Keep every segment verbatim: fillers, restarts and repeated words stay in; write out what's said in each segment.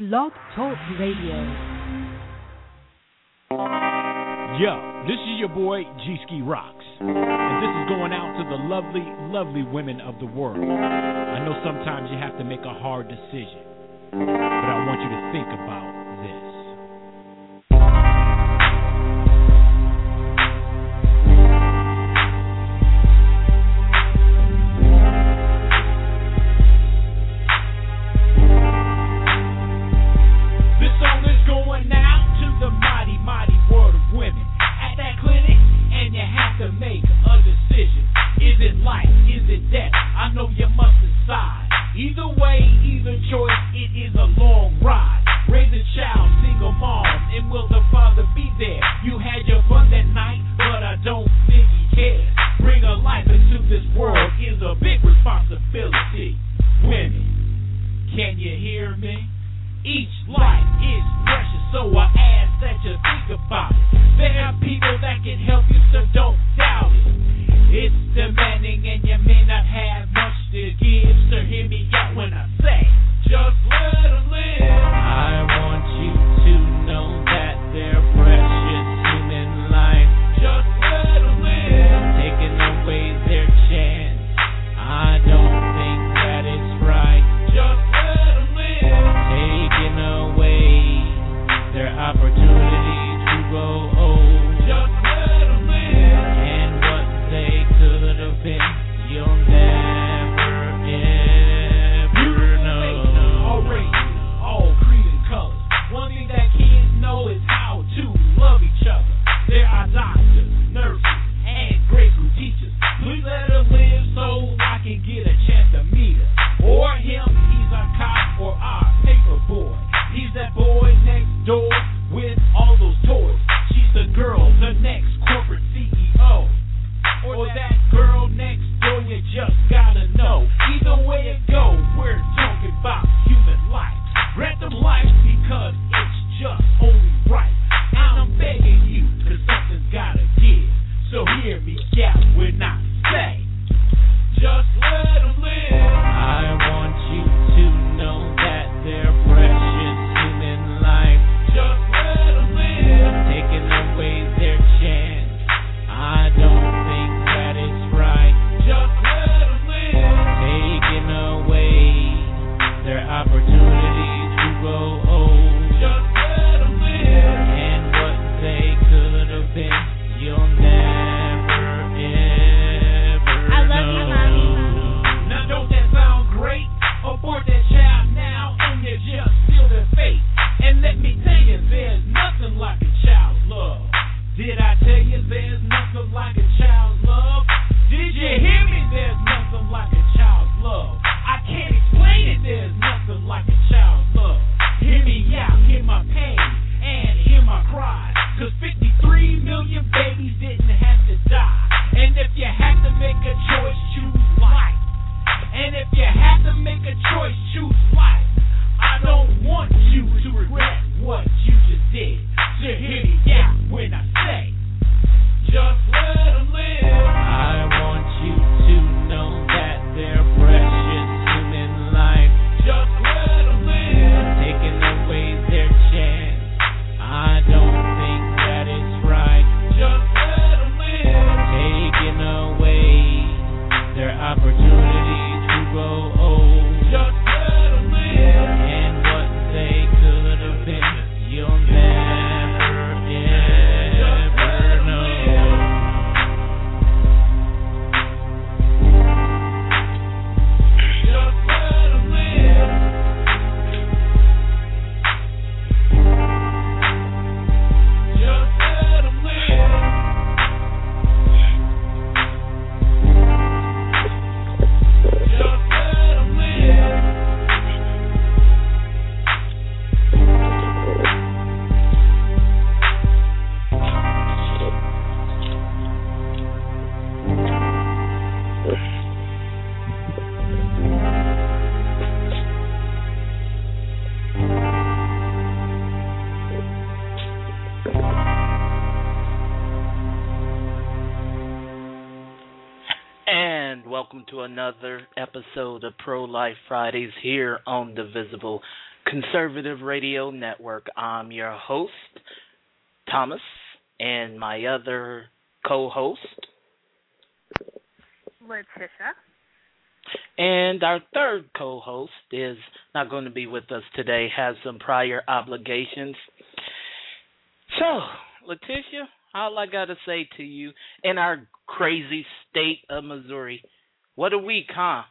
Blog Talk Radio. Yo, this is your boy G-Ski Rocks, and this is going out to the lovely, lovely women of the world. I know sometimes you have to make a hard decision, but I want you to think about this. Welcome to another episode of Pro Life Fridays here on the Visible Conservative Radio Network. I'm your host, Thomas, and my other co-host, Letitia. And our third co-host is not going to be with us today, has some prior obligations. So, Letitia, all I got to say to you, in our crazy state of Missouri, what a week, huh?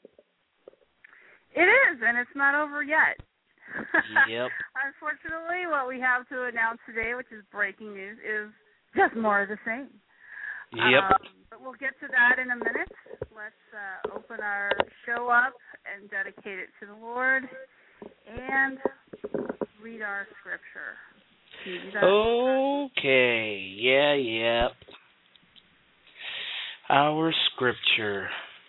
It is, and it's not over yet. Yep. Unfortunately, what we have to announce today, which is breaking news, is just more of the same. Yep. Um, but we'll get to that in a minute. Let's uh, open our show up and dedicate it to the Lord and read our scripture. Okay. Yeah, yeah. Our scripture.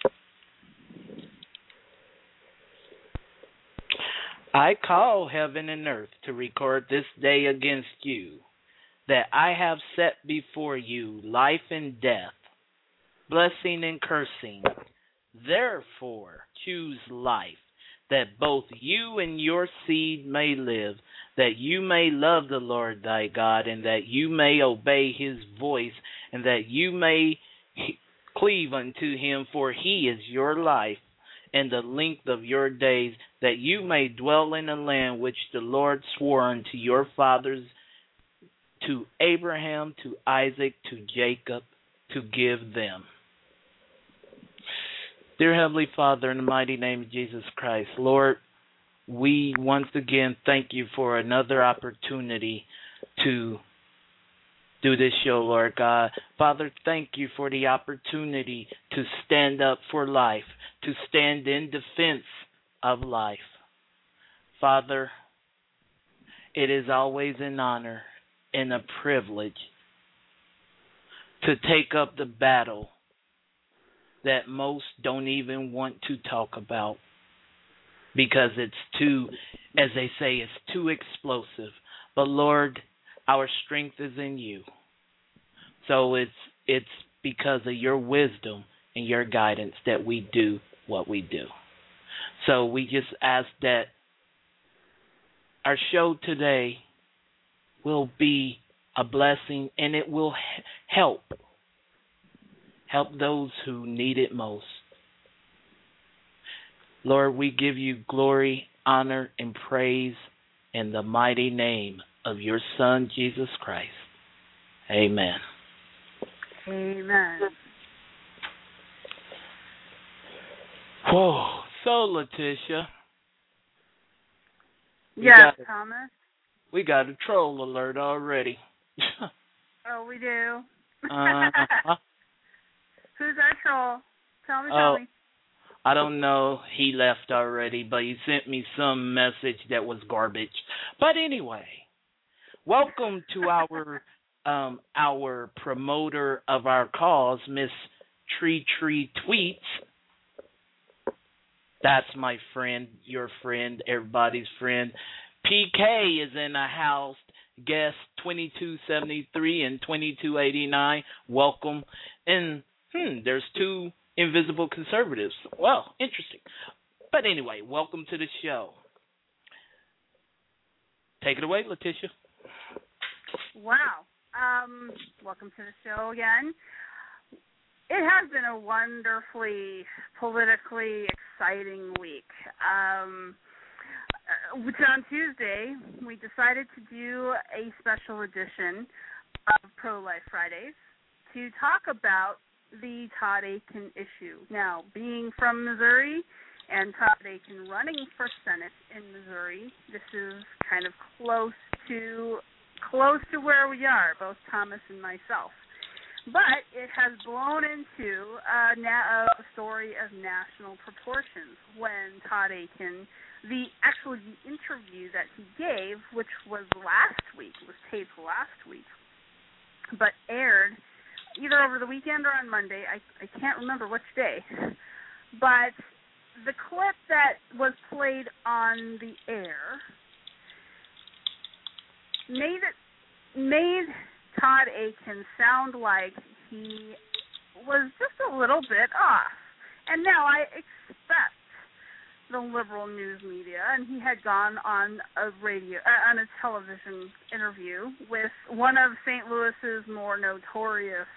I call heaven and earth to record this day against you, that I have set before you life and death, blessing and cursing. Therefore choose life, that both you and your seed may live, that you may love the Lord thy God, and that you may obey his voice, and that you may cleave unto him, for he is your life and the length of your days, that you may dwell in the land which the Lord swore unto your fathers, to Abraham, to Isaac, to Jacob, to give them. Dear Heavenly Father, in the mighty name of Jesus Christ, Lord, we once again thank you for another opportunity to do this show, Lord God. Father, thank you for the opportunity to stand up for life, to stand in defense of life. Father, it is always an honor and a privilege to take up the battle that most don't even want to talk about because it's too, as they say, it's too explosive. But Lord, our strength is in you. So it's it's because of your wisdom and your guidance that we do what we do. So we just ask that our show today will be a blessing, and it will help help those who need it most. Lord, we give you glory, honor, and praise in the mighty name of your Son, Jesus Christ. Amen. Amen. Whoa. So, Letitia. Yes, got, Thomas. We got a troll alert already. Oh, we do. uh-huh. Who's our troll? Tell me, oh, tell me. I don't know. He left already, but he sent me some message that was garbage. But anyway, welcome to our um, our promoter of our cause, Miss Tree Tree Tweets. That's my friend, your friend, everybody's friend. P K is in the house. Guest twenty-two seventy-three and twenty-two eighty-nine. Welcome. And hmm, there's two invisible conservatives. Well, interesting. But anyway, welcome to the show. Take it away, Letitia. Wow. Um, welcome to the show again. It has been a wonderfully politically exciting week. Um, which on Tuesday, we decided to do a special edition of Pro-Life Fridays to talk about the Todd Akin issue. Now, being from Missouri and Todd Akin running for Senate in Missouri, this is kind of close to close to where we are, both Thomas and myself. But it has blown into a, na- a story of national proportions when Todd Akin, the actually the interview that he gave, which was last week, was taped last week, but aired either over the weekend or on Monday. I, I can't remember which day. But the clip that was played on the air made it made Todd Akin sound like he was just a little bit off. And now I expect the liberal news media, and he had gone on a radio, uh, on a television interview with one of Saint Louis's more notorious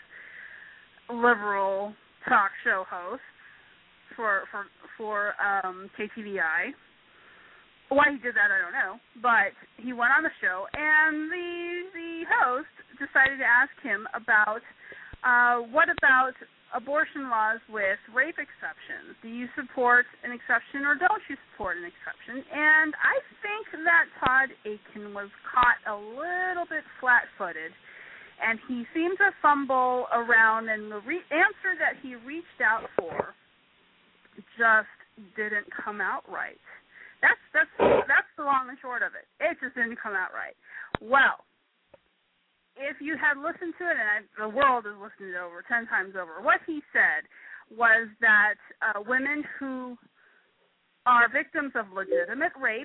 liberal talk show hosts for for for um, K T V I. Why he did that, I don't know, but he went on the show, and the the host decided to ask him about uh, what about abortion laws with rape exceptions? Do you support an exception or don't you support an exception? And I think that Todd Akin was caught a little bit flat-footed, and he seemed to fumble around, and the re- answer that he reached out for just didn't come out right. That's that's that's the long and short of it. It just didn't come out right. Well, if you had listened to it, and I, the world has listened to it over ten times over, what he said was that uh, women who are victims of legitimate rape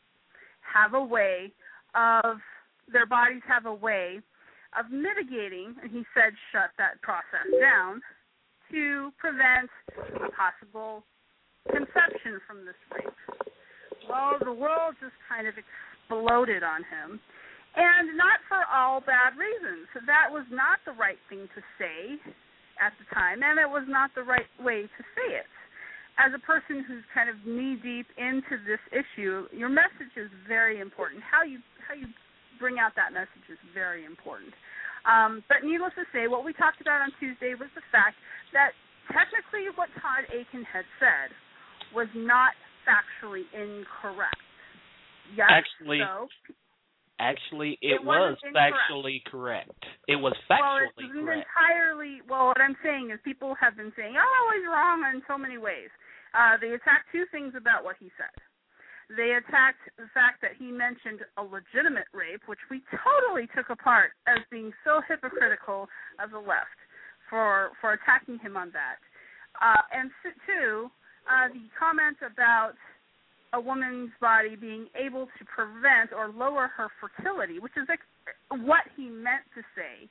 have a way of, their bodies have a way of mitigating, and he said shut that process down, to prevent a possible conception from this rape. Well, the world just kind of exploded on him. And not for all bad reasons. That was not the right thing to say at the time, and it was not the right way to say it. As a person who's kind of knee-deep into this issue, your message is very important. How you how you bring out that message is very important. Um, but needless to say, what we talked about on Tuesday was the fact that technically what Todd Akin had said was not factually incorrect. Yes, Actually, so... Actually, it, it was incorrect. factually correct. It was factually well, it's correct. entirely, well, what I'm saying is people have been saying, oh, he's wrong in so many ways. Uh, they attacked two things about what he said. They attacked the fact that he mentioned a legitimate rape, which we totally took apart as being so hypocritical of the left for, for attacking him on that. Uh, and two, uh, the comment about a woman's body being able to prevent or lower her fertility, which is like what he meant to say,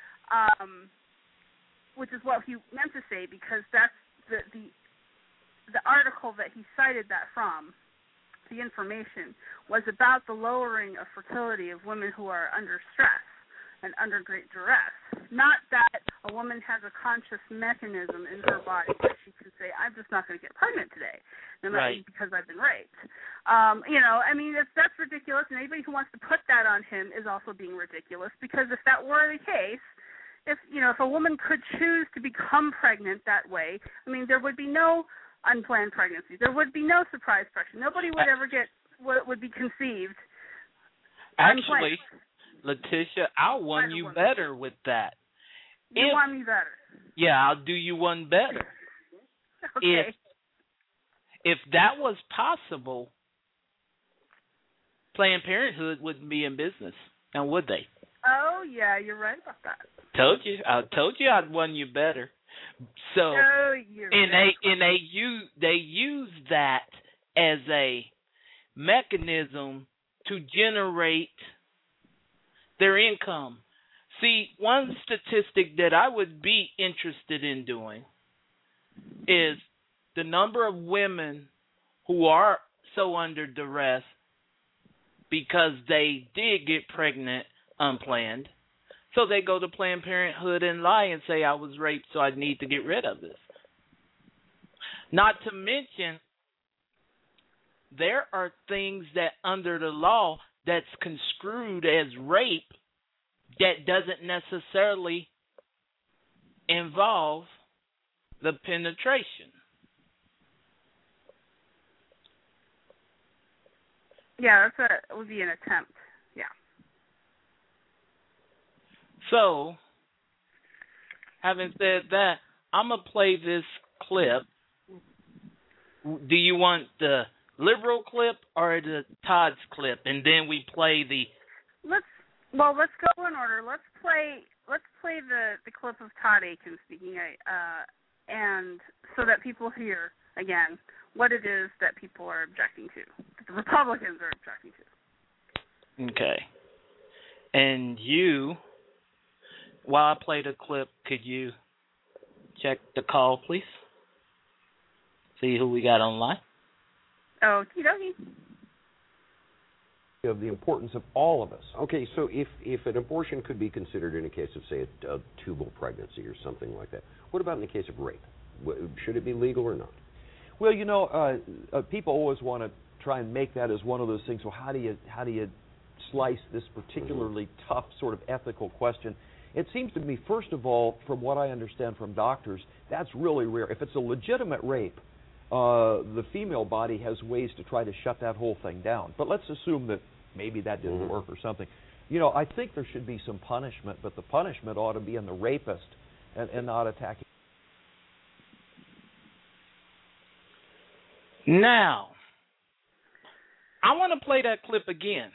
um, which is what he meant to say because that's the, the the article that he cited that from, the information, was about the lowering of fertility of women who are under stress and under great duress. Not that a woman has a conscious mechanism in her body that she can say, I'm just not going to get pregnant today, no matter Right. because I've been raped. Um, you know, I mean, it's, that's ridiculous, and anybody who wants to put that on him is also being ridiculous, because if that were the case, if, you know, if a woman could choose to become pregnant that way, I mean, there would be no unplanned pregnancy. There would be no surprise pregnancy. Nobody would ever get what would be conceived Actually, unplanned. Letitia, I'll one you better with that. You if, want me better. Yeah, I'll do you one better. Okay. If, if that was possible, Planned Parenthood wouldn't be in business, now would they? Oh, yeah, you're right about that. Told you. I told you I'd won you better. So, oh, you're and right. they and they use they use that as a mechanism to generate their income. See, one statistic that I would be interested in doing is the number of women who are so under duress because they did get pregnant unplanned. So they go to Planned Parenthood and lie and say, I was raped, so I need to get rid of this. Not to mention, there are things that under the law that's construed as rape that doesn't necessarily involve the penetration. Yeah, that's a, it would be an attempt. Yeah. So, having said that, I'm going to play this clip. Do you want the liberal clip or the Todd's clip? And then we play the... Let's, well, let's go in order. Let's play let's play the, the clip of Todd Akin speaking, uh, and so that people hear, again, what it is that people are objecting to, that the Republicans are objecting to. Okay. And you... While I play the clip, could you check the call, please? See who we got online. Okie dokie. Of the importance of all of us. Okay, so if, if an abortion could be considered in a case of, say, a, a tubal pregnancy or something like that, what about in the case of rape? Should it be legal or not? Well, you know, uh, uh, people always want to try and make that as one of those things. Well, how do you how do you slice this particularly mm-hmm. tough sort of ethical question? It seems to me, first of all, from what I understand from doctors, that's really rare. If it's a legitimate rape, uh, the female body has ways to try to shut that whole thing down. But let's assume that maybe that didn't mm-hmm. work or something. You know, I think there should be some punishment, but the punishment ought to be in the rapist and, and not attacking. Now, I want to play that clip again.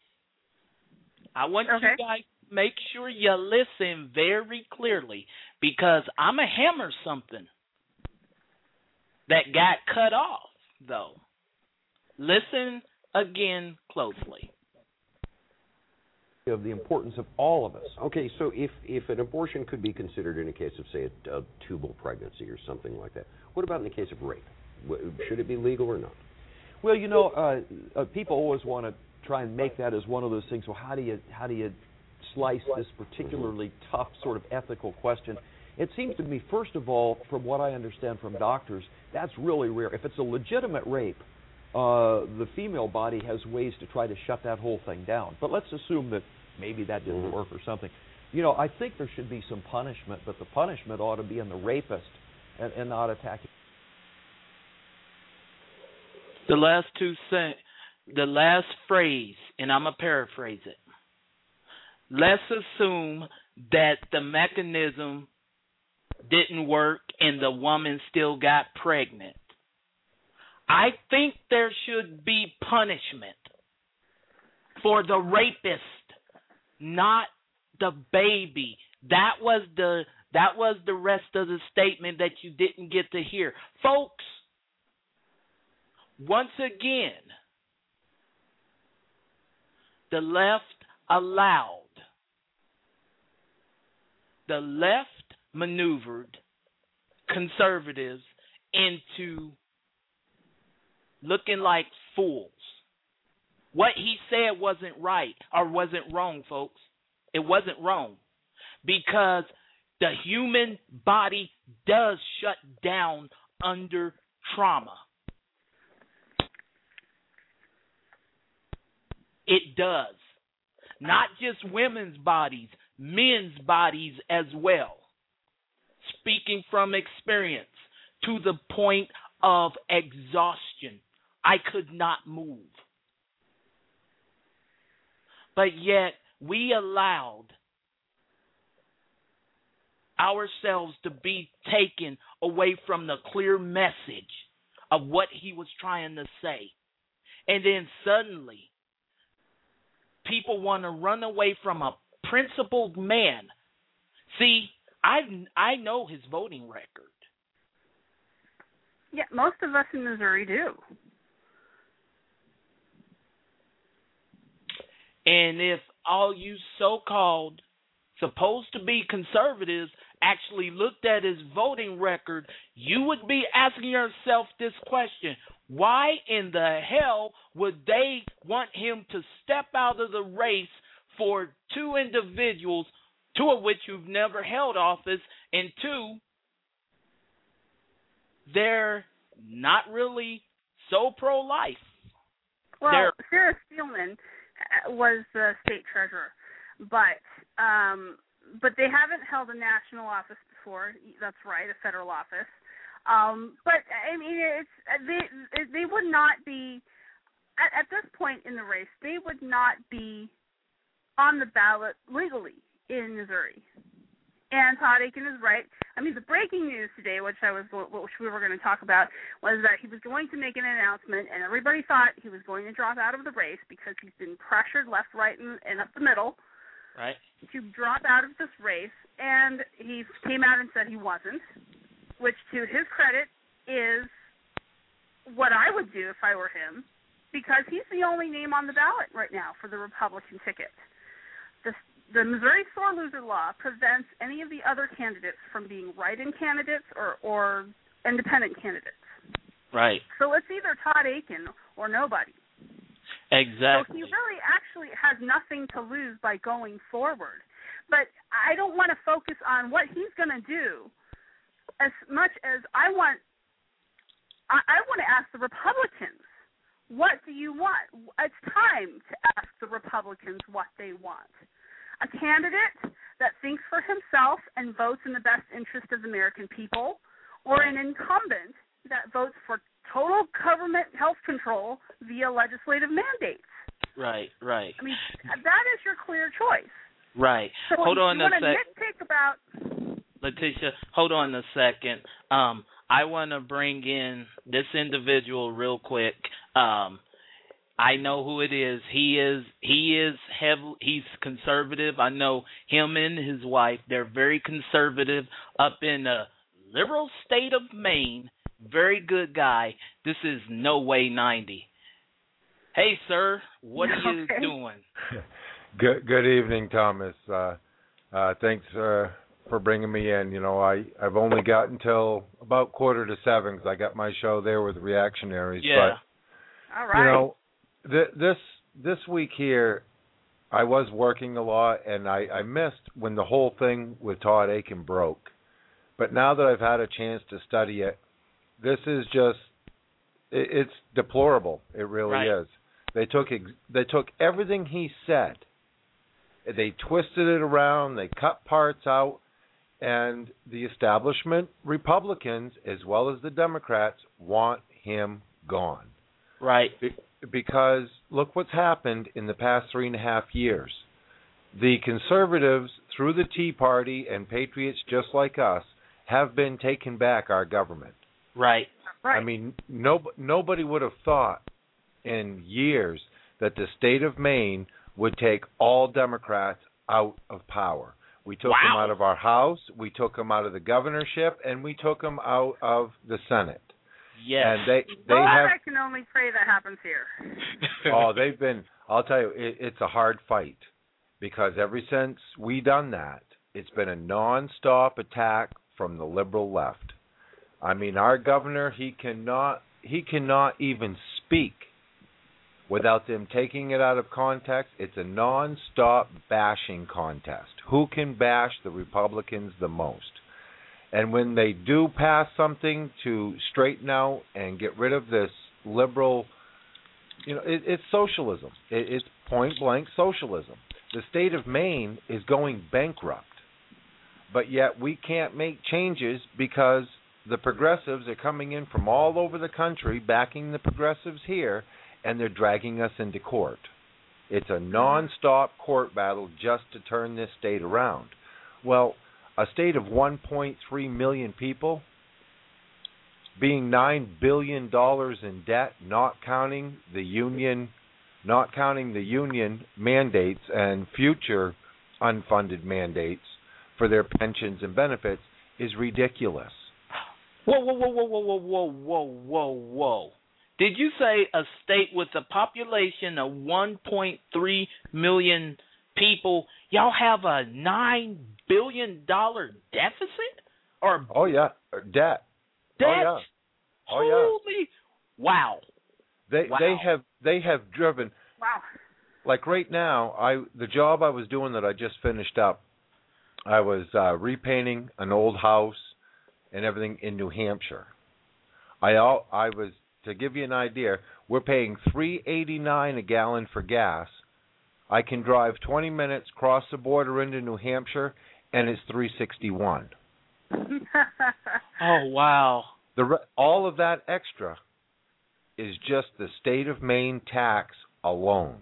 I want okay. you guys to make sure you listen very clearly, because I'm going to hammer something that got cut off, though. Listen again closely. Of the importance of all of us. Okay, so if, if an abortion could be considered in a case of, say, a, a tubal pregnancy or something like that, what about in the case of rape? Should it be legal or not? Well, you know, uh, uh, people always want to try and make that as one of those things. Well, how do you how do you slice this particularly mm-hmm. tough sort of ethical question? It seems to me, first of all, from what I understand from doctors, that's really rare. If it's a legitimate rape, uh, the female body has ways to try to shut that whole thing down. But let's assume that maybe that didn't mm-hmm. work or something. You know, I think there should be some punishment, but the punishment ought to be in the rapist and, and not attacking. The last two sen- the last phrase, and I'm going to paraphrase it. Let's assume that the mechanism didn't work and the woman still got pregnant. I think there should be punishment for the rapist, not the baby. That was the that was the rest of the statement that you didn't get to hear. Folks, once again, the left allowed, the left maneuvered conservatives into looking like fools. What he said wasn't right or wasn't wrong, folks. It wasn't wrong, because the human body does shut down under trauma. It does. Not just women's bodies, men's bodies as well. Speaking from experience, to the point of exhaustion. I could not move. But yet, we allowed ourselves to be taken away from the clear message of what he was trying to say. And then suddenly, people want to run away from a principled man. See, I I know his voting record. Yeah, most of us in Missouri do. And if all you so-called supposed to be conservatives actually looked at his voting record, you would be asking yourself this question: why in the hell would they want him to step out of the race for two individuals, two of which who've never held office, and two, they're not really so pro-life? Well, they're- Sarah Steelman was the state treasurer, but um, but they haven't held a national office before. That's right, a federal office. Um, but I mean, it's they they would not be at, at this point in the race. They would not be on the ballot legally in Missouri. And Todd Akin is right. I mean, the breaking news today, which I was which we were going to talk about, was that he was going to make an announcement, and everybody thought he was going to drop out of the race because he's been pressured left, right, and, and up the middle. Right. To drop out of this race, and he came out and said he wasn't, which to his credit is what I would do if I were him, because he's the only name on the ballot right now for the Republican ticket. The, the Missouri sore loser law prevents any of the other candidates from being write-in candidates or, or independent candidates. Right. So it's either Todd Akin or nobody. Exactly. So he really actually has nothing to lose by going forward. But I don't want to focus on what he's going to do as much as I want I, I want to ask the Republicans, what do you want? It's time to ask the Republicans what they want. A candidate that thinks for himself and votes in the best interest of the American people, or an incumbent that votes for total government health control via legislative mandates. Right, right. I mean, that is your clear choice. Right. So hold on you a want to sec. nitpick about... Letitia, hold on a second. Um, I want to bring in this individual real quick. Um, I know who it is. He is he is heavy. He's conservative. I know him and his wife. They're very conservative up in the liberal state of Maine. Very good guy. This is No Way ninety. Hey, sir, what are you Okay. doing? Good good evening, Thomas. Uh, uh, thanks uh, for bringing me in. You know, I, I've only got until about quarter to seven because I got my show there with Reactionaries. Yeah. All But, right. you know, th- this this week here, I was working a lot, and I, I missed when the whole thing with Todd Akin broke. But now that I've had a chance to study it, this is just, it, it's deplorable. It really Right. is. They took ex- they took everything he said, they twisted it around, they cut parts out, and the establishment Republicans, as well as the Democrats, want him gone. Right. Be- because look what's happened in the past three and a half years. The conservatives, through the Tea Party and patriots just like us, have been taking back our government. Right. right. I mean, no, nobody would have thought in years that the state of Maine would take all Democrats out of power. We took Wow. them out of our House, we took them out of the governorship, and we took them out of the Senate. Yes. And they they well, have I can only pray that happens here. oh, they've been. I'll tell you, it, it's a hard fight because ever since we done that, it's been a non-stop attack from the liberal left. I mean, our governor, he cannot, he cannot even speak without them taking it out of context. It's a non-stop bashing contest. Who can bash the Republicans the most? And when they do pass something to straighten out and get rid of this liberal, you know, it, it's socialism. It, it's point-blank socialism. The state of Maine is going bankrupt, but yet we can't make changes because the progressives are coming in from all over the country, backing the progressives here, and they're dragging us into court. It's a non-stop court battle just to turn this state around. Well, a state of one point three million people, being nine billion dollars in debt, not counting the union, not counting the union mandates and future unfunded mandates for their pensions and benefits, is ridiculous. Whoa, whoa, whoa, whoa, whoa, whoa, whoa, whoa, whoa, whoa. Did you say a state with a population of one point three million people, y'all have a nine billion dollars deficit? Or Oh, yeah, debt. debt? Oh, yeah. Oh, yeah. Holy, wow. They Wow. they have they have driven, Wow. like right now, I the job I was doing that I just finished up, I was uh, repainting an old house and everything in New Hampshire. I all I was to give you an idea, we're paying three eighty-nine a gallon for gas. I can drive twenty minutes cross the border into New Hampshire, and it's three sixty-one. Oh, wow. The re- all of that extra is just the state of Maine tax alone.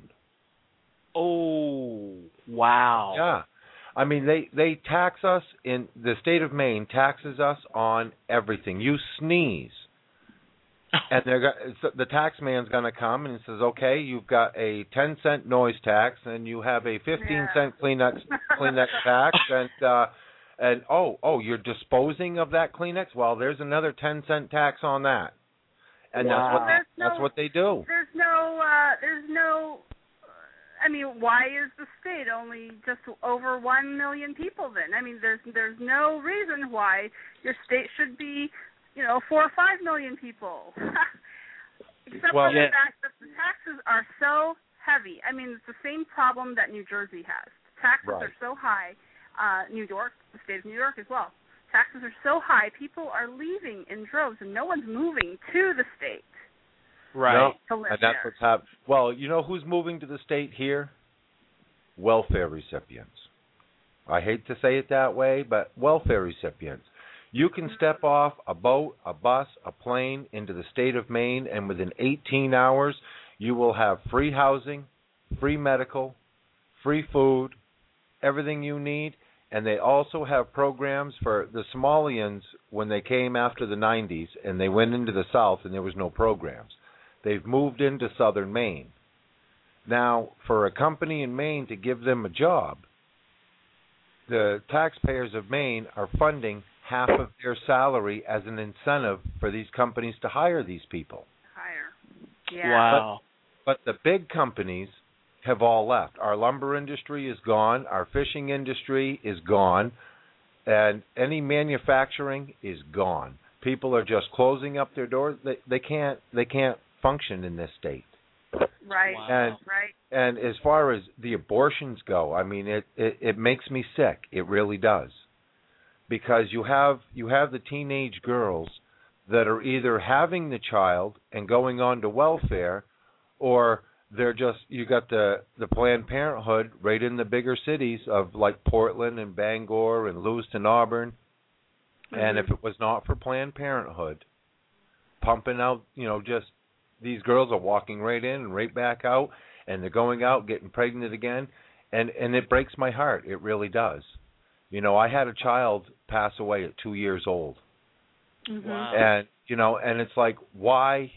Oh, wow. Yeah. I mean, they, they tax us in the state of Maine taxes us on everything. You sneeze, and they're go- the tax man's going to come and says, "Okay, you've got a ten cent noise tax, and you have a fifteen cent Kleenex Kleenex tax, and uh, and oh oh, you're disposing of that Kleenex. Well, there's another ten cent tax on that, and Wow. that's what There's that's no- what they do. There's no, uh, there's no, I mean, why is the state only just over one million people then? I mean, there's there's no reason why your state should be you know, four or five million people. Except well, for the yeah. fact that the taxes are so heavy. I mean, it's the same problem that New Jersey has. Taxes right. are so high. Uh, New York, the state of New York as well. Taxes are so high, people are leaving in droves, and no one's moving to the state. Right. No, to live and that's there. what's happening. Well, you know who's moving to the state here? Welfare recipients. I hate to say it that way, but welfare recipients. You can step off a boat, a bus, a plane into the state of Maine, and within eighteen hours, you will have free housing, free medical, free food, everything you need. And they also have programs for the Somalians when they came after the nineties and they went into the South and there was no programs. They've moved into southern Maine. Now, for a company in Maine to give them a job, the taxpayers of Maine are funding half of their salary as an incentive for these companies to hire these people. Higher. Yeah. Wow. But, but the big companies have all left. Our lumber industry is gone. Our fishing industry is gone. And any manufacturing is gone. People are just closing up their doors. They, they can't they can't function in this state. Right. Wow. And right. and as far as the abortions go, I mean it, it, it makes me sick. It really does. Because you have you have the teenage girls that are either having the child and going on to welfare, or they're just, you got the, the Planned Parenthood right in the bigger cities of like Portland and Bangor and Lewiston, Auburn. Mm-hmm. And if it was not for Planned Parenthood pumping out, you know, just these girls are walking right in and right back out, and they're going out getting pregnant again. And, and it breaks my heart. It really does. You know, I had a child pass away at two years old. Mm-hmm. Wow. And, you know, and it's like, why...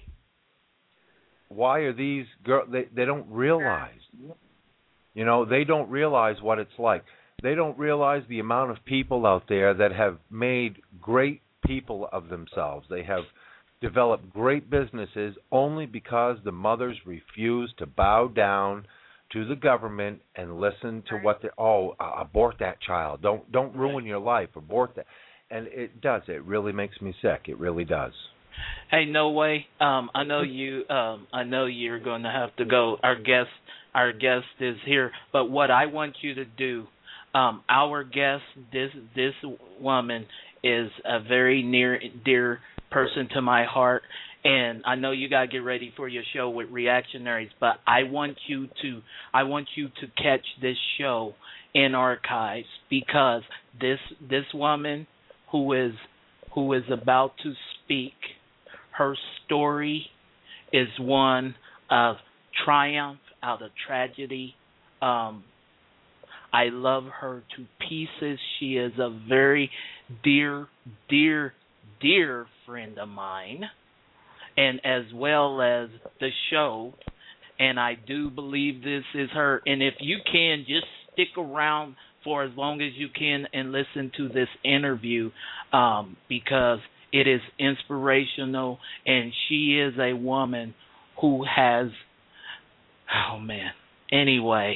Why are these girls, they, they don't realize, you know, they don't realize what it's like. They don't realize the amount of people out there that have made great people of themselves. They have developed great businesses only because the mothers refuse to bow down to the government and listen to what they, oh, uh, abort that child. Don't, don't ruin your life. Abort that. And it does. It really makes me sick. It really does. Hey, no way. Um, I know you. Um, I know you're going to have to go. Our guest, our guest is here. But what I want you to do, um, our guest, this this woman is a very near dear person to my heart, and I know you got to get ready for your show with Reactionaries. But I want you to, I want you to catch this show in archives, because this this woman who is who is about to speak, her story is one of triumph out of tragedy. Um, I love her to pieces. She is a very dear, dear, dear friend of mine, and as well as the show. And I do believe this is her. And if you can, just stick around for as long as you can and listen to this interview, um, because it is inspirational, and she is a woman who has, oh, man. Anyway,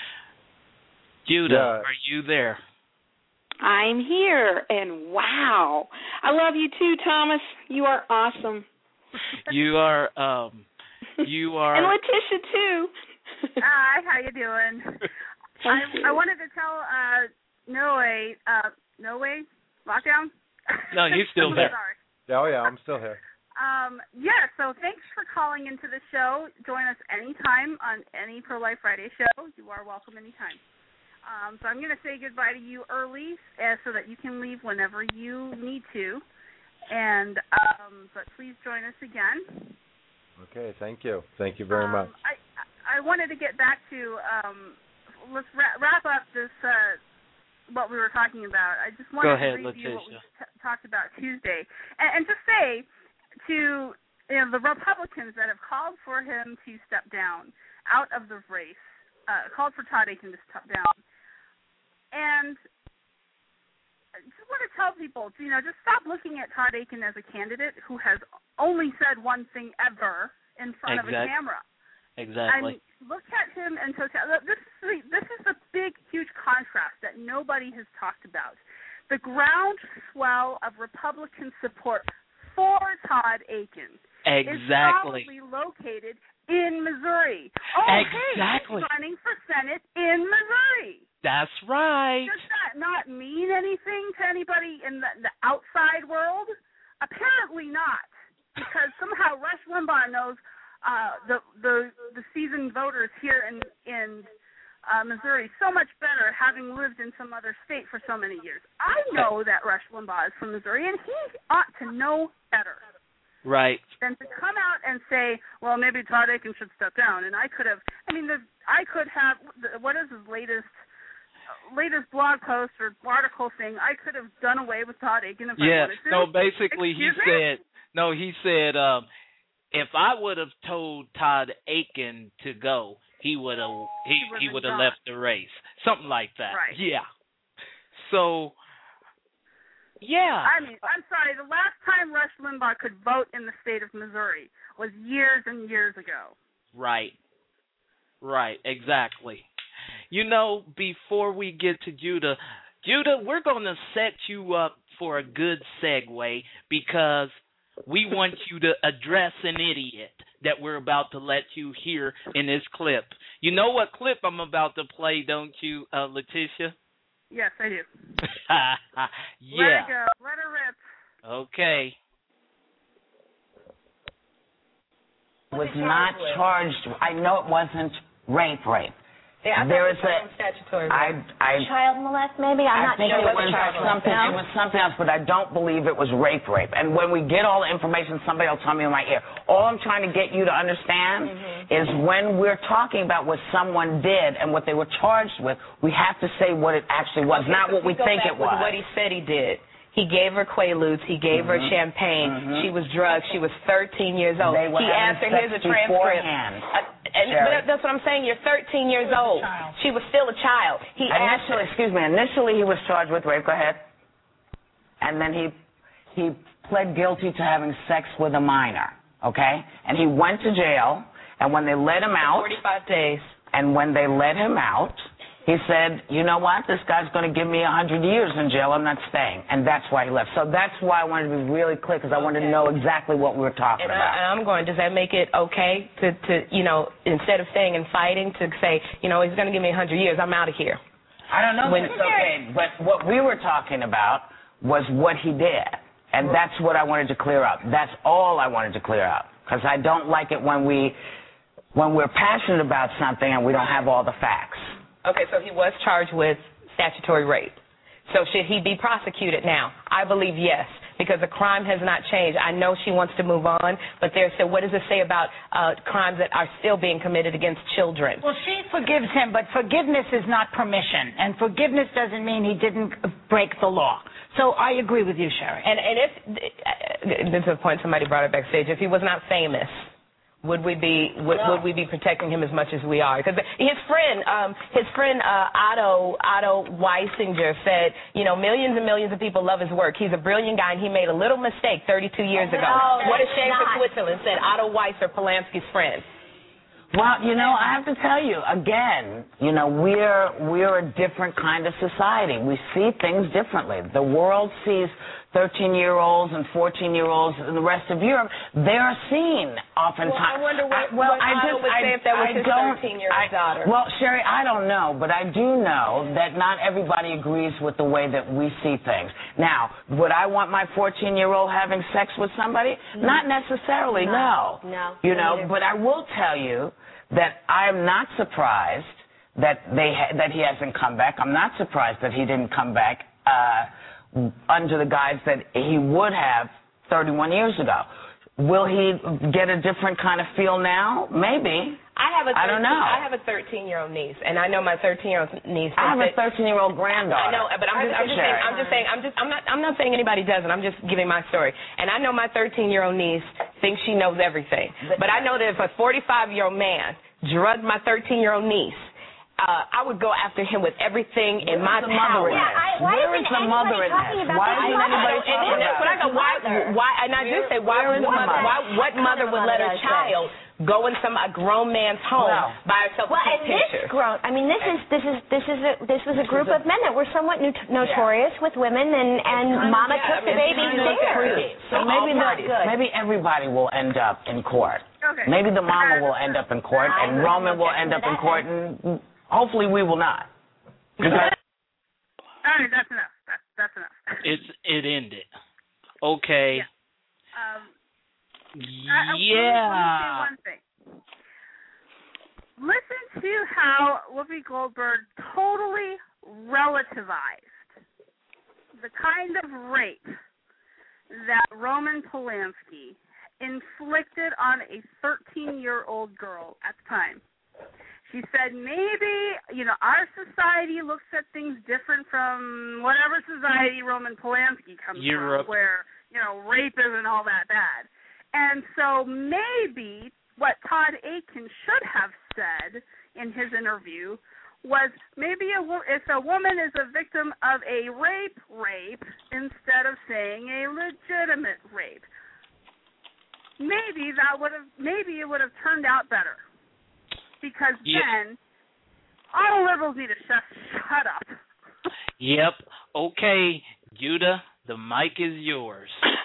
Judah, yeah. Are you there? I'm here, and wow. I love you too, Thomas. You are awesome. You are, um, you are. And Letitia too. Hi, how you doing? I, I wanted to tell uh, Noe, uh, Noe, lockdown? No, he's still there. Sorry. Oh, yeah, I'm still here. Um, yeah, so thanks for calling into the show. Join us anytime on any Pro-Life Friday show. You are welcome anytime. Um, so I'm going to say goodbye to you early uh, so that you can leave whenever you need to. And um, but please join us again. Okay, thank you. Thank you very um, much. I I wanted to get back to um, let's ra- wrap up this uh, what we were talking about. I just wanted Go ahead, to review Letitia. what we t- talked about Tuesday, and, and just say to you know the Republicans that have called for him to step down out of the race, uh, called for Todd Akin to step down, and I just want to tell people, you know, just stop looking at Todd Akin as a candidate who has only said one thing ever in front Exactly. of a camera. Exactly. And look at him and total. This is the, this is the big, huge contrast that nobody has talked about. The groundswell of Republican support for Todd Akin. Exactly. Is probably located in Missouri. Oh, exactly. Hey, he's running for Senate in Missouri. That's right. Does that not mean anything to anybody in the, the outside world? Apparently not, because somehow Rush Limbaugh knows uh, the the the seasoned voters here in in uh, Missouri so much better, having lived in some other state for so many years. I know that Rush Limbaugh is from Missouri, and he ought to know better. Right. Than to come out and say, well, maybe Todd Akin should step down. And I could have, I mean, the, I could have, what is his latest latest blog post or article thing? I could have done away with Todd Akin if yeah. I wanted to. No, basically Excuse he me? said, no, he said, um, if I would have told Todd Akin to go, he would have he, he would have left the race. Something like that. Right. Yeah. So, yeah. I mean, I'm sorry, the last time Rush Limbaugh could vote in the state of Missouri was years and years ago. Right. Right, exactly. You know, before we get to Judah, Judah, we're going to set you up for a good segue because we want you to address an idiot that we're about to let you hear in this clip. You know what clip I'm about to play, don't you, uh, Letitia? Yes, I do. Yeah. Let it go. Let her rip. Okay. Was not charged. I know it wasn't rape, rape. Yeah, I there is a statutory I, I, child molest, maybe. I'm I not think sure. it was something. No? It was something else, but I don't believe it was rape, rape. And when we get all the information, somebody will tell me in my ear. All I'm trying to get you to understand mm-hmm. is when we're talking about what someone did and what they were charged with, we have to say what it actually was, okay, not so what we think it was. What he said he did. He gave her Quaaludes. He gave mm-hmm. her champagne. Mm-hmm. She was drugged. She was thirteen years old. They were he asked her, here's a transcript. Uh, and, but that's what I'm saying. You're thirteen years old. She was still a child. He initially, asked excuse me, initially he was charged with rape. Go ahead. And then he he pled guilty to having sex with a minor, okay? And he went to jail, and when they let him out... forty-five days. And when they let him out... He said, you know what, this guy's going to give me one hundred years in jail. I'm not staying. And that's why he left. So that's why I wanted to be really clear, because I wanted to know exactly what we were talking and about. I, and I'm going, does that make it okay to, to, you know, instead of staying and fighting, to say, you know, he's going to give me one hundred years, I'm out of here? I don't know when, if it's okay, but what we were talking about was what he did. And that's what I wanted to clear up. That's all I wanted to clear up, because I don't like it when, we, when we're passionate about something and we don't have all the facts. Okay, so he was charged with statutory rape. So should he be prosecuted now? I believe yes, because the crime has not changed. I know she wants to move on, but there's so what does it say about uh, crimes that are still being committed against children? Well, she forgives him, but forgiveness is not permission, and forgiveness doesn't mean he didn't break the law. So I agree with you, Sherry. And, and if, uh, this is a point somebody brought up backstage, if he was not famous, Would we be would, no. would we be protecting him as much as we are? Because his friend, um, his friend uh, Otto Otto Weisinger said, you know, millions and millions of people love his work. He's a brilliant guy, and he made a little mistake thirty-two years oh, ago. no, What a shame not. for Switzerland, said Otto Weiser, Polanski's friend. Well, you know, I have to tell you again, you know, we're we're a different kind of society. We see things differently. The world sees thirteen-year-olds and fourteen-year-olds and the rest of Europe. They're seen oftentimes. Well, I wonder what, I, well, what I Otto just, would I, say if that was I his thirteen-year-old daughter. Well, Sherry, I don't know, but I do know that not everybody agrees with the way that we see things. Now, would I want my fourteen-year-old having sex with somebody? Mm-hmm. Not necessarily, no. No. no you know, either. But I will tell you that I'm not surprised that they ha- that he hasn't come back. I'm not surprised that he didn't come back uh, under the guise that he would have thirty-one years ago. Will he get a different kind of feel now? Maybe. I have a I don't know. I have a thirteen-year-old niece, and I know my thirteen-year-old niece. I have a thirteen-year-old granddaughter. I know, but I'm just, I'm just saying. I'm just saying. I'm just. I'm not. I'm not saying anybody doesn't. I'm just giving my story. And I know my thirteen-year-old niece thinks she knows everything. But I know that if a forty-five-year-old man drugged my thirteen-year-old niece, uh, I would go after him with everything in my power. Yeah, I, why Where is the mother in this? Why isn't anybody talking about it? And that's what I go. Why? Why? And I do say, why would the mother? Why? What mother would let her child go in some a grown man's home Wow. by herself Well, to and take this pictures. grown, I mean, this is this is this is a, this was a group of men that were somewhat not- notorious with women, and and Kind of, Mama yeah, took I the mean, baby it's kind of there. creepy. So maybe not the, good. maybe everybody will end up in court. Okay. Maybe the mama will end up in court, I and wouldn't Roman will object end to up in that. court, and hopefully we will not. Because All right, that's enough. That's that's enough. It's it ended. Okay. Yeah. Um, I, I Yeah. want to say one thing. Listen to how Whoopi Goldberg totally relativized the kind of rape that Roman Polanski inflicted on a thirteen-year-old girl at the time. She said maybe, you know, our society looks at things different from whatever society Roman Polanski comes Europe. from, where, you know, rape isn't all that bad. And so maybe what Todd Akin should have said in his interview was maybe a, wo- if a woman is a victim of a rape rape instead of saying a legitimate rape. Maybe that would have maybe it would have turned out better. Because Yeah. then all liberals need to shut shut up. Yep. Okay, Judah, the mic is yours.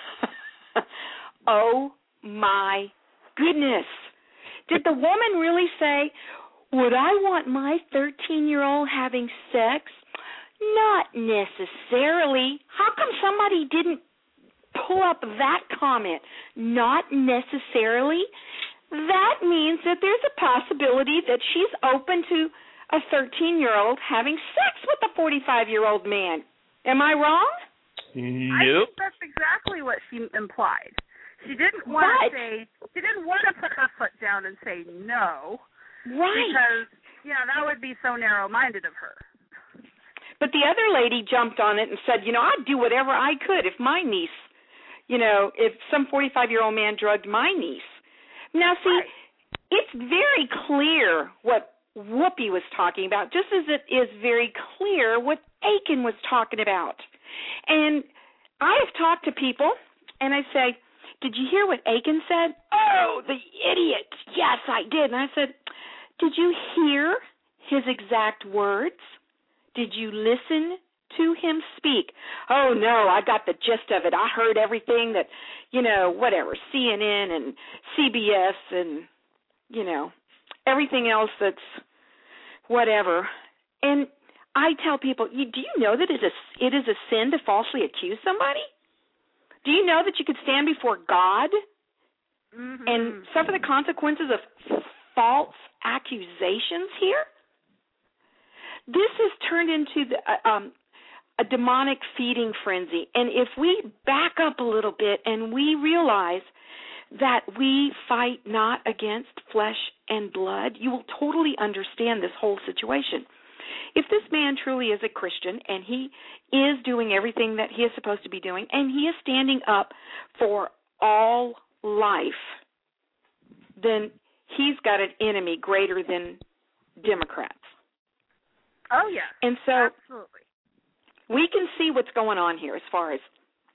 Oh, my goodness. Did the woman really say, would I want my thirteen-year-old having sex? Not necessarily. How come somebody didn't pull up that comment? Not necessarily. That means that there's a possibility that she's open to a thirteen-year-old having sex with a forty-five-year-old man. Am I wrong? I Nope. think that's exactly what she implied. She didn't want Right. to say she didn't want to put her foot down and say no. Right. Because, you know, that would be so narrow-minded of her. But the other lady jumped on it and said, you know, I'd do whatever I could if my niece, you know, if some forty-five-year-old man drugged my niece. Now, see, Right. it's very clear what Whoopi was talking about, just as it is very clear what Akin was talking about. And I've talked to people, and I say, did you hear what Akin said? Oh, the idiot. Yes, I did. And I said, did you hear his exact words? Did you listen to him speak? Oh, no, I got the gist of it. I heard everything that, you know, whatever, C N N and C B S and, you know, everything else that's whatever. And I tell people, you, do you know that it is, it is a sin to falsely accuse somebody? Do you know that you could stand before God Mm-hmm. and suffer the consequences of false accusations here? This has turned into the, uh, um, a demonic feeding frenzy. And if we back up a little bit and we realize that we fight not against flesh and blood, you will totally understand this whole situation. If this man truly is a Christian and he is doing everything that he is supposed to be doing and he is standing up for all life, then he's got an enemy greater than Democrats. Oh, yeah. And so absolutely. we can see what's going on here as far as,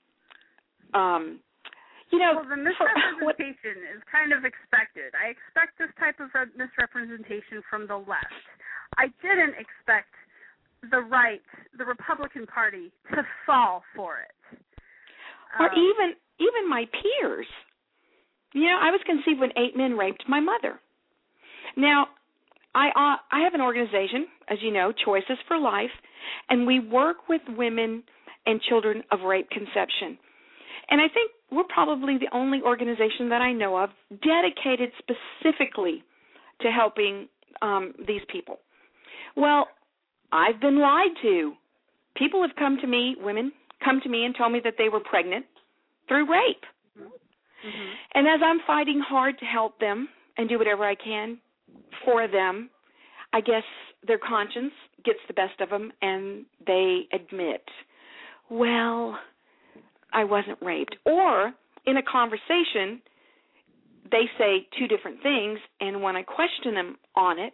um, you know. Well, the misrepresentation is kind of expected. I expect this type of misrepresentation from the left. I didn't expect the right, the Republican Party, to fall for it. Or Um, even even my peers. You know, I was conceived when eight men raped my mother. Now, I uh, I have an organization, as you know, Choices for Life, and we work with women and children of rape conception. And I think we're probably the only organization that I know of dedicated specifically to helping um, these people. Well, I've been lied to. People have come to me, women, come to me and told me that they were pregnant through rape. Mm-hmm. And as I'm fighting hard to help them and do whatever I can for them, I guess their conscience gets the best of them and they admit, well, I wasn't raped. Or in a conversation, they say two different things, and when I question them on it,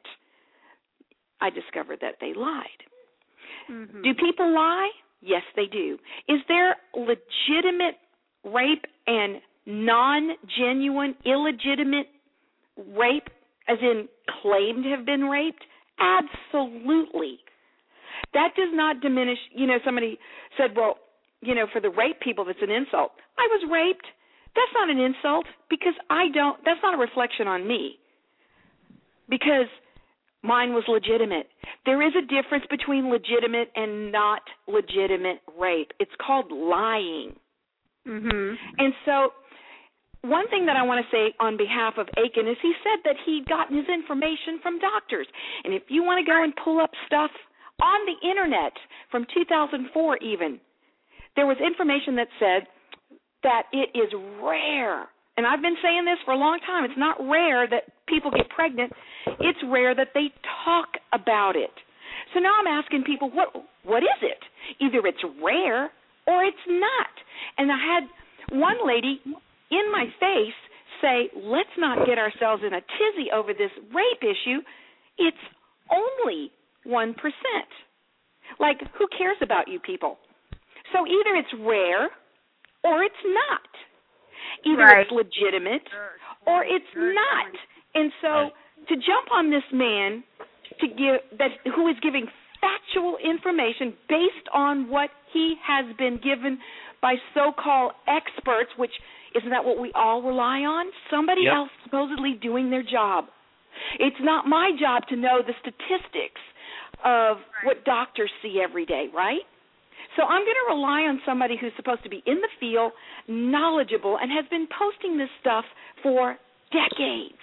I discovered that they lied. Mm-hmm. Do people lie? Yes, they do. Is there legitimate rape and non-genuine, illegitimate rape, as in claimed to have been raped? Absolutely. That does not diminish, you know, somebody said, well, you know, for the rape people, that's an insult. I was raped. That's not an insult because I don't, that's not a reflection on me because mine was legitimate. There is a difference between legitimate and not legitimate rape. It's called lying. Mm-hmm. And so one thing that I want to say on behalf of Aiken is he said that he'd gotten his information from doctors. And if you want to go and pull up stuff on the Internet from two thousand four even, there was information that said that it is rare, and I've been saying this for a long time, it's not rare that people get pregnant, it's rare that they talk about it. So now I'm asking people, what what is it? Either it's rare or it's not. And I had one lady in my face say, let's not get ourselves in a tizzy over this rape issue. It's only one percent. Like, who cares about you people? So either it's rare or it's not. Either right. it's legitimate or it's not. And so to jump on this man to give that who is giving factual information based on what he has been given by so-called experts, which isn't that what we all rely on? Somebody yep. else supposedly doing their job. It's not my job to know the statistics of what doctors see every day, right? So I'm going to rely on somebody who's supposed to be in the field, knowledgeable, and has been posting this stuff for decades.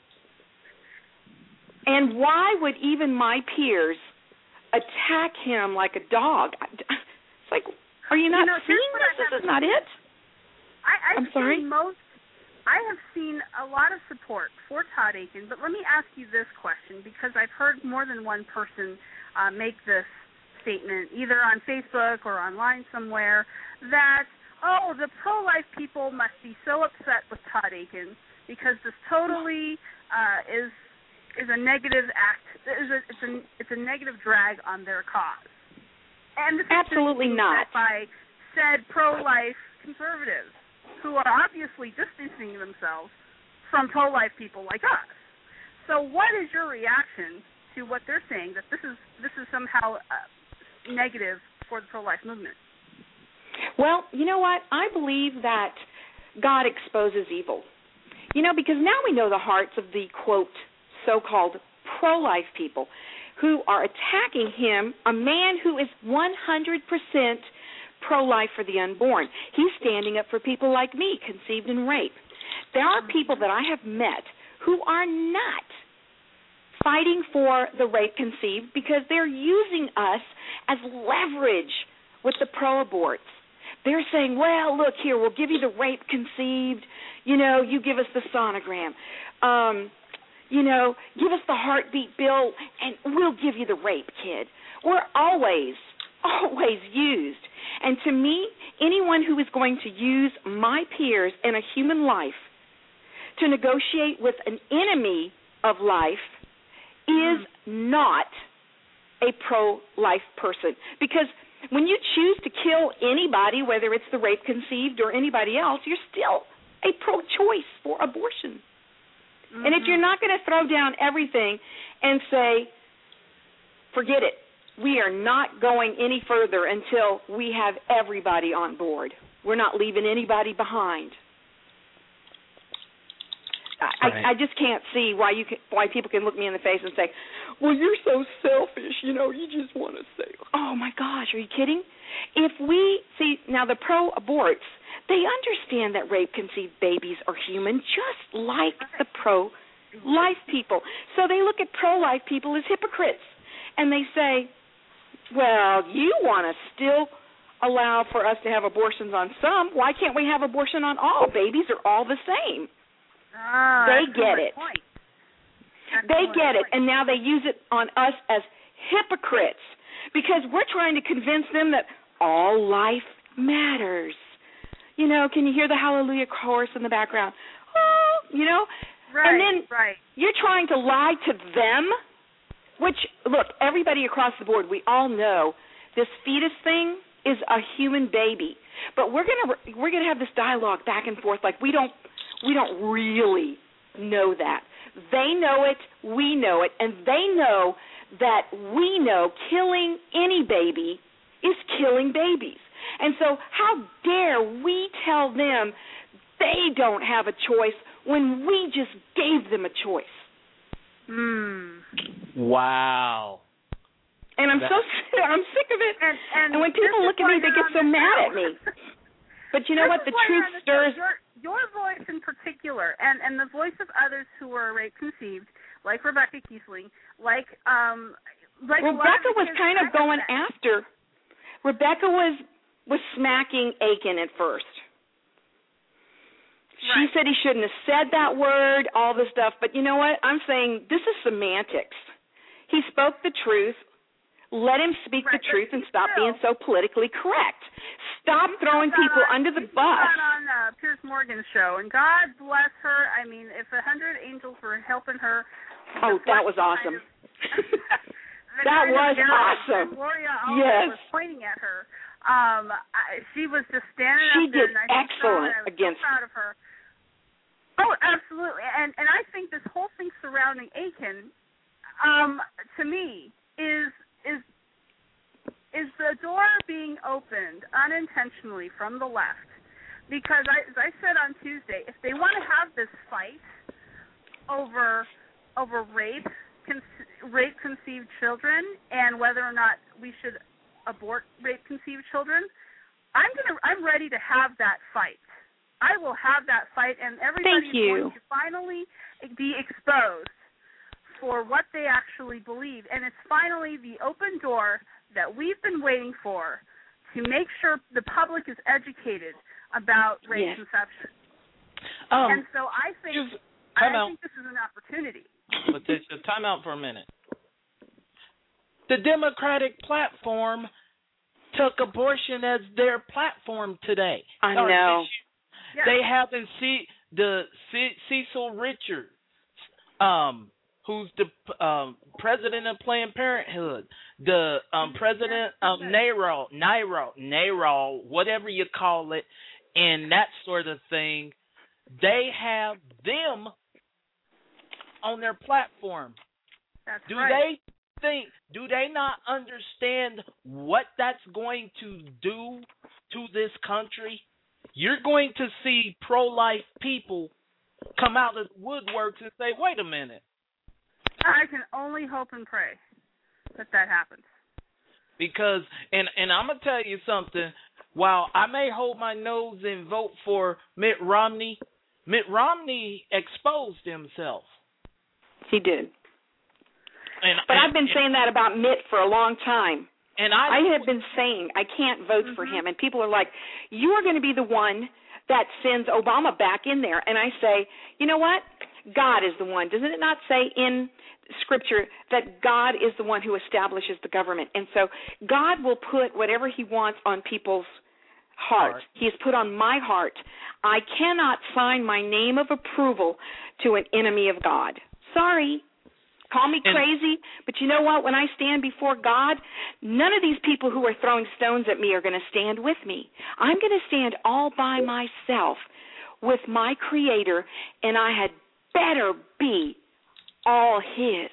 And why would even my peers attack him like a dog? It's like, are you not you know, seeing this? This is not it. I, I've I'm sorry? Seen most, I have seen a lot of support for Todd Akin, but let me ask you this question, because I've heard more than one person uh, make this statement, either on Facebook or online somewhere, that, oh, the pro-life people must be so upset with Todd Akin because this totally uh, is is a negative act, is a, it's, a, it's a negative drag on their cause. And this Absolutely is not. by said pro-life conservatives who are obviously distancing themselves from pro-life people like us. So what is your reaction to what they're saying, that this is this is somehow uh, negative for the pro-life movement? Well, you know what? I believe that God exposes evil. You know, because now we know the hearts of the, quote, so-called pro-life people who are attacking him, a man who is one hundred percent pro-life for the unborn. He's standing up for people like me, conceived and raped. There are people that I have met who are not fighting for the rape conceived because they're using us as leverage with the pro-aborts. They're saying, well, look here, we'll give you the rape conceived. You know, you give us the sonogram. Um, you know, give us the heartbeat bill, and we'll give you the rape kid. We're always, always used. And to me, anyone who is going to use my peers in a human life to negotiate with an enemy of life is not a pro-life person. Because when you choose to kill anybody, whether it's the rape conceived or anybody else, you're still a pro-choice for abortion. Mm-hmm. And if you're not going to throw down everything and say, forget it, we are not going any further until we have everybody on board. We're not leaving anybody behind. Right. I, I just can't see why you can, why people can look me in the face and say, well, you're so selfish, you know, you just want to say, oh, my gosh, are you kidding? If we see, now the pro-aborts, they understand that rape-conceived babies are human just like the pro-life people. So they look at pro-life people as hypocrites, and they say, well, you want to still allow for us to have abortions on some. Why can't we have abortion on all? Babies are all the same. Ah, they get it. Point. They get it, and now they use it on us as hypocrites because we're trying to convince them that all life matters. You know, can you hear the hallelujah chorus in the background? Oh, you know? Right, and then right. You're trying to lie to them, which, look, everybody across the board, we all know this fetus thing is a human baby. But we're going to we're going to have this dialogue back and forth like we don't we don't really know that. They know it, we know it, and they know that we know killing any baby is killing babies. And so how dare we tell them they don't have a choice when we just gave them a choice? Mm. Wow. And I'm that, so I'm sick of it. And, and, and when people look at me, they get so mad at me. But you know what? The truth stirs. Your, your voice in particular, and, and the voice of others who were rape conceived, like Rebecca Kiesling, like um, like Rebecca was kind of going after. Rebecca was was smacking Aiken at first. She right. said he shouldn't have said that word, all this stuff. But you know what? I'm saying this is semantics. He spoke the truth. Let him speak right, the truth and stop still, being so politically correct. Stop throwing people on, under the bus. bus. on uh, Piers Morgan's show, and God bless her. I mean, if a hundred angels were helping her. Oh, that was awesome. Kind of, that was of awesome. Gloria yes. was pointing at her. Um, I, she was just standing she up there. She did and I excellent I was against. So proud of her. Oh, absolutely. And and I think this whole thing surrounding Aiken, um, to me, is is is the door being opened unintentionally from the left. Because I, as I said on Tuesday, if they want to have this fight over over rape, conce- rape conceived children, and whether or not we should abort rape conceived children, I'm gonna I'm ready to have that fight. I will have that fight, and everybody's going to finally be exposed for what they actually believe. And it's finally the open door that we've been waiting for to make sure the public is educated about rape yes. conception. Um, and so I think just, I out. think this is an opportunity. But there's a time out for a minute. The Democratic platform took abortion as their platform today. I know. Yes. They haven't see the C- Cecil Richards, um, who's the um, president of Planned Parenthood, the um, president of NARAL, NARAL, NARAL, whatever you call it, and that sort of thing. They have them on their platform. That's do right. they think? Do they not understand what that's going to do to this country? You're going to see pro-life people come out of the woodworks and say, wait a minute. I can only hope and pray that that happens. Because, and, and I'm going to tell you something, while I may hold my nose and vote for Mitt Romney, Mitt Romney exposed himself. He did. And, but and, I've been and, saying that about Mitt for a long time. And I, I have been saying I can't vote mm-hmm. for him, and people are like, you are going to be the one that sends Obama back in there. And I say, you know what? God is the one. Doesn't it not say in Scripture that God is the one who establishes the government? And so God will put whatever he wants on people's hearts. Heart. He has put on my heart. I cannot sign my name of approval to an enemy of God. Sorry. Call me crazy, but you know what? When I stand before God, none of these people who are throwing stones at me are going to stand with me. I'm going to stand all by myself with my Creator, and I had better be all His.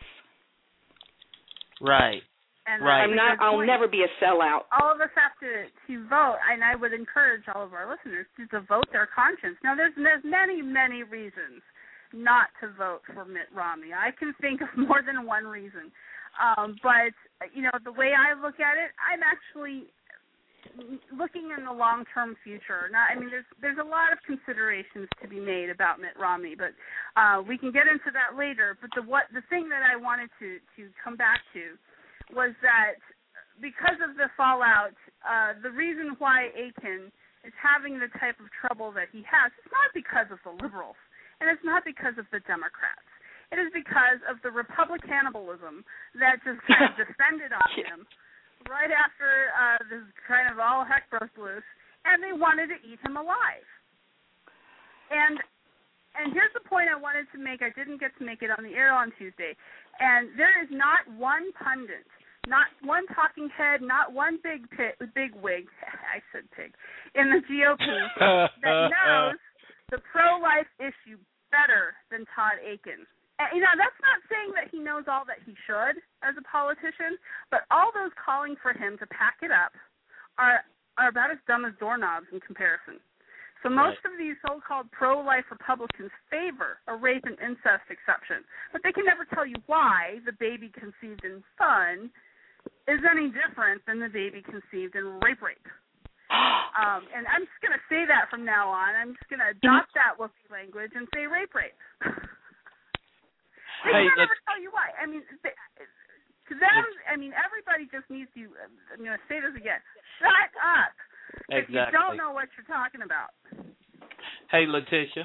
Right. And right. I'm not. I'll never be a sellout. All of us have to, to vote, and I would encourage all of our listeners to, to vote their conscience. Now, there's there's many, many reasons not to vote for Mitt Romney. I can think of more than one reason. Um, but, you know, the way I look at it, I'm actually looking in the long-term future. Now, I mean, there's there's a lot of considerations to be made about Mitt Romney, but uh, we can get into that later. But the what the thing that I wanted to, to come back to was that because of the fallout, uh, the reason why Aiken is having the type of trouble that he has, it's not because of the liberals. And it's not because of the Democrats. It is because of the Republicanibalism that just kind of descended on him right after uh, this kind of all heck broke loose, and they wanted to eat him alive. And and here's the point I wanted to make. I didn't get to make it on the air on Tuesday. And there is not one pundit, not one talking head, not one big pig, big wig, I said pig, in the G O P that knows the pro-life issue better than Todd Aiken. And, you know, that's not saying that he knows all that he should as a politician, but all those calling for him to pack it up are are about as dumb as doorknobs in comparison. So most right. of these so-called pro-life Republicans favor a rape and incest exception, but they can never tell you why the baby conceived in fun is any different than the baby conceived in rape rape. Um, and I'm just going to say that from now on. I'm just going to adopt that Whoopi language and say rape rape. They hey, can't ever tell you why. I mean, they, to them, I mean, everybody just needs to, I'm going to say this again, shut up if exactly. you don't know what you're talking about. Hey, Letitia.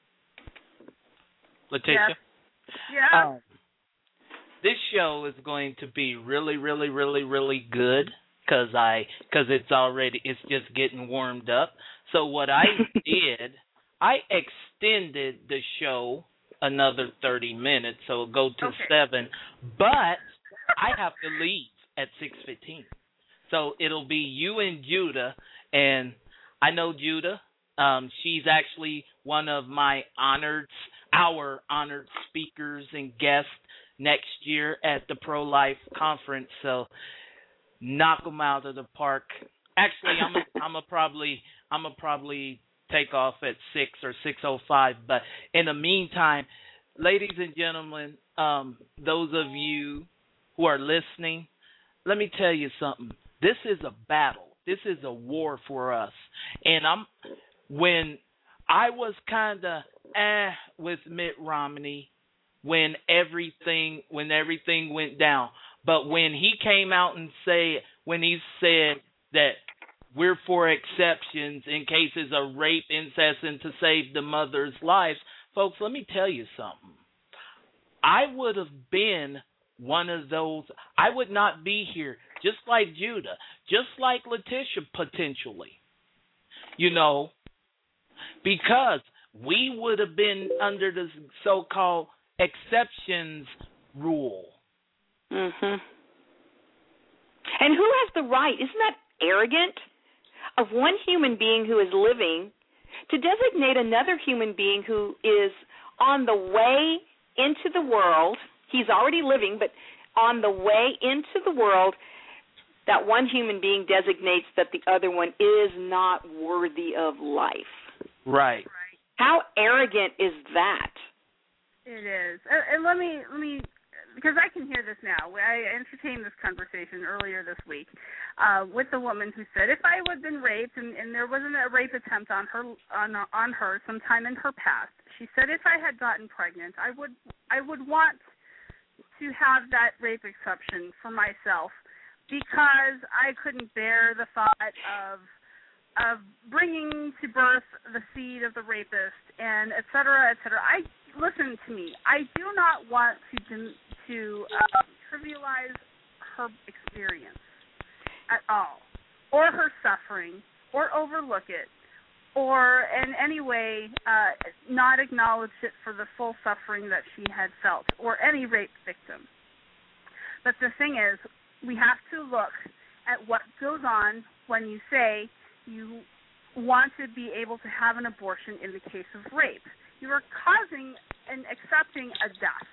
Letitia. Yes. Yeah. Um, this show is going to be really, really, really, really good because I, because it's already, it's just getting warmed up. So what I did, I extended the show another thirty minutes, so it'll go to okay. seven. But I have to leave at six fifteen. So it'll be you and Judah, and I know Judah. Um, she's actually one of my honored, our honored speakers and guests next year at the Pro-Life Conference. So knock them out of the park. Actually, I'm a, I'm a probably I'm a probably take off at six or six oh five. But in the meantime, ladies and gentlemen, um, those of you who are listening, let me tell you something. This is a battle. This is a war for us. And I'm when I was kind of eh with Mitt Romney when everything when everything went down, but when he came out and say when he said that we're for exceptions in cases of rape, incest, and to save the mother's lives, folks, let me tell you something. I would have been one of those. I would not be here, just like Judah, just like Letitia potentially, you know, because we would have been under the so-called exceptions rule. Mhm. And who has the right? Isn't that arrogant of one human being who is living to designate another human being who is on the way into the world? He's already living, but on the way into the world, that one human being designates that the other one is not worthy of life. Right. How arrogant is that? It is. And, and let me let me because I can hear this now. I entertained this conversation earlier this week uh, with the woman who said, if I had been raped and, and there wasn't a rape attempt on her on on her sometime in her past, she said, if I had gotten pregnant, I would I would want to have that rape exception for myself because I couldn't bear the thought of of bringing to birth the seed of the rapist and et cetera, et cetera. I listen to me. I do not want to to uh, trivialize her experience at all, or her suffering, or overlook it, or in any way uh, not acknowledge it for the full suffering that she had felt, or any rape victim. But the thing is, we have to look at what goes on when you say you want to be able to have an abortion in the case of rape. You are causing and accepting a death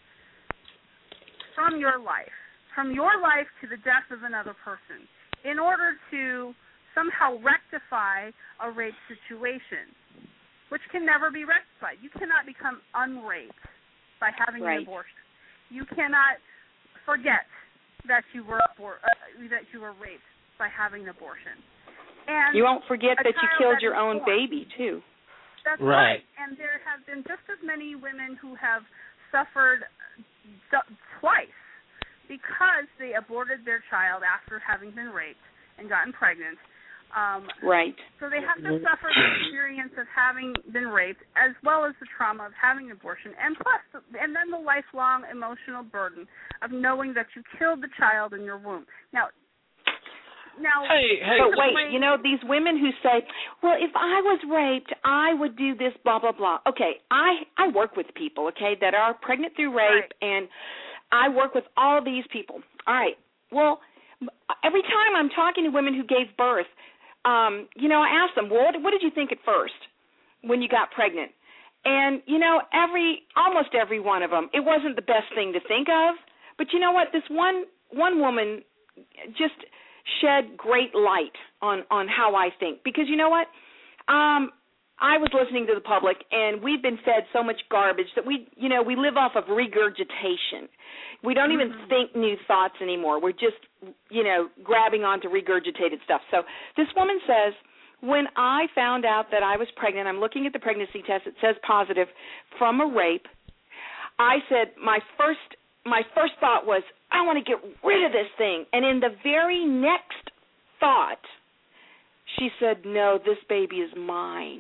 from your life, from your life to the death of another person, in order to somehow rectify a rape situation, which can never be rectified. You cannot become unraped by having right. an abortion. You cannot forget that you were abor- uh, that you were raped by having an abortion. And you won't forget that you killed your own born. baby, too. That's right. right. And there have been just as many women who have suffered twice because they aborted their child after having been raped and gotten pregnant. Um, right. So they have to suffer the experience of having been raped as well as the trauma of having an abortion, and plus, and then the lifelong emotional burden of knowing that you killed the child in your womb. Now, Now, hey, hey, but wait, you know, these women who say, well, if I was raped, I would do this, blah, blah, blah. Okay, I, I work with people, okay, that are pregnant through rape, right. and I work with all these people. All right, well, every time I'm talking to women who gave birth, um, you know, I ask them, well, what, what did you think at first when you got pregnant? And, you know, every almost every one of them, it wasn't the best thing to think of. But you know what? This one one woman just shed great light on, on how I think. Because you know what? Um, I was listening to the public, and we've been fed so much garbage that we, you know, we live off of regurgitation. We don't even mm-hmm. think new thoughts anymore. We're just, you know, grabbing onto regurgitated stuff. So this woman says, when I found out that I was pregnant, I'm looking at the pregnancy test, it says positive from a rape. I said my first my first thought was, I want to get rid of this thing. And in the very next thought, she said, no, this baby is mine.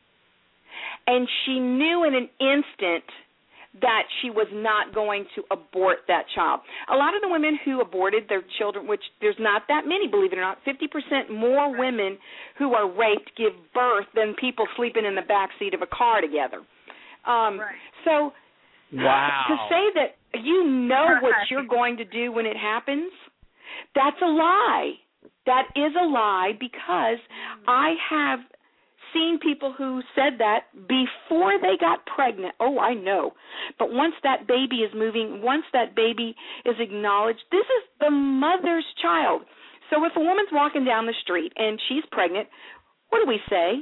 And she knew in an instant that she was not going to abort that child. A lot of the women who aborted their children, which there's not that many, believe it or not, fifty percent more women who are raped give birth than people sleeping in the back seat of a car together. Um, right. So wow. to say that you know what you're going to do when it happens, that's a lie. That is a lie, because I have seen people who said that before they got pregnant. Oh, I know. But once that baby is moving, once that baby is acknowledged, this is the mother's child. So if a woman's walking down the street and she's pregnant, what do we say?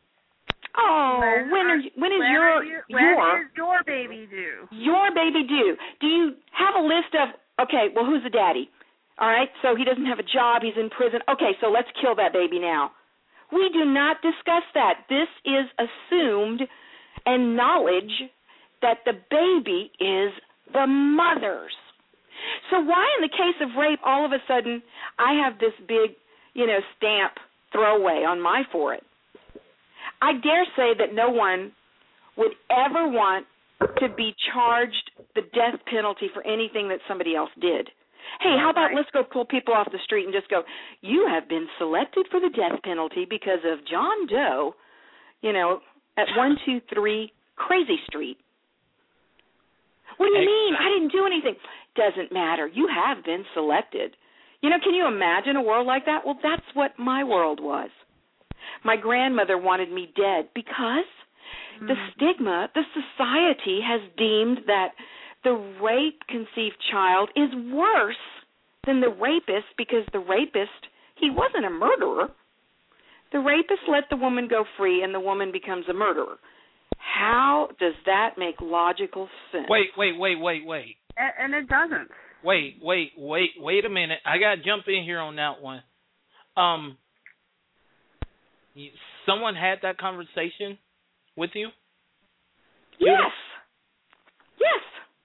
Oh, when, when are you, when is when your you, your when is your baby due? Your baby due. Do you have a list of, okay, well, who's the daddy? All right, so he doesn't have a job, he's in prison. Okay, so let's kill that baby now. We do not discuss that. This is assumed and knowledge that the baby is the mother's. So why in the case of rape, all of a sudden, I have this big, you know, stamp throwaway on my forehead? I dare say that no one would ever want to be charged the death penalty for anything that somebody else did. Hey, how about let's go pull people off the street and just go, you have been selected for the death penalty because of John Doe, you know, at one two three Crazy Street. What do you mean? I didn't do anything. Doesn't matter. You have been selected. You know, can you imagine a world like that? Well, that's what my world was. My grandmother wanted me dead because mm. the stigma, the society has deemed that the rape-conceived child is worse than the rapist, because the rapist, he wasn't a murderer. The rapist let the woman go free, and the woman becomes a murderer. How does that make logical sense? Wait, wait, wait, wait, wait. And, and it doesn't. Wait, wait, wait, wait a minute. I got to jump in here on that one. Um, someone had that conversation with you? Yes. Yes.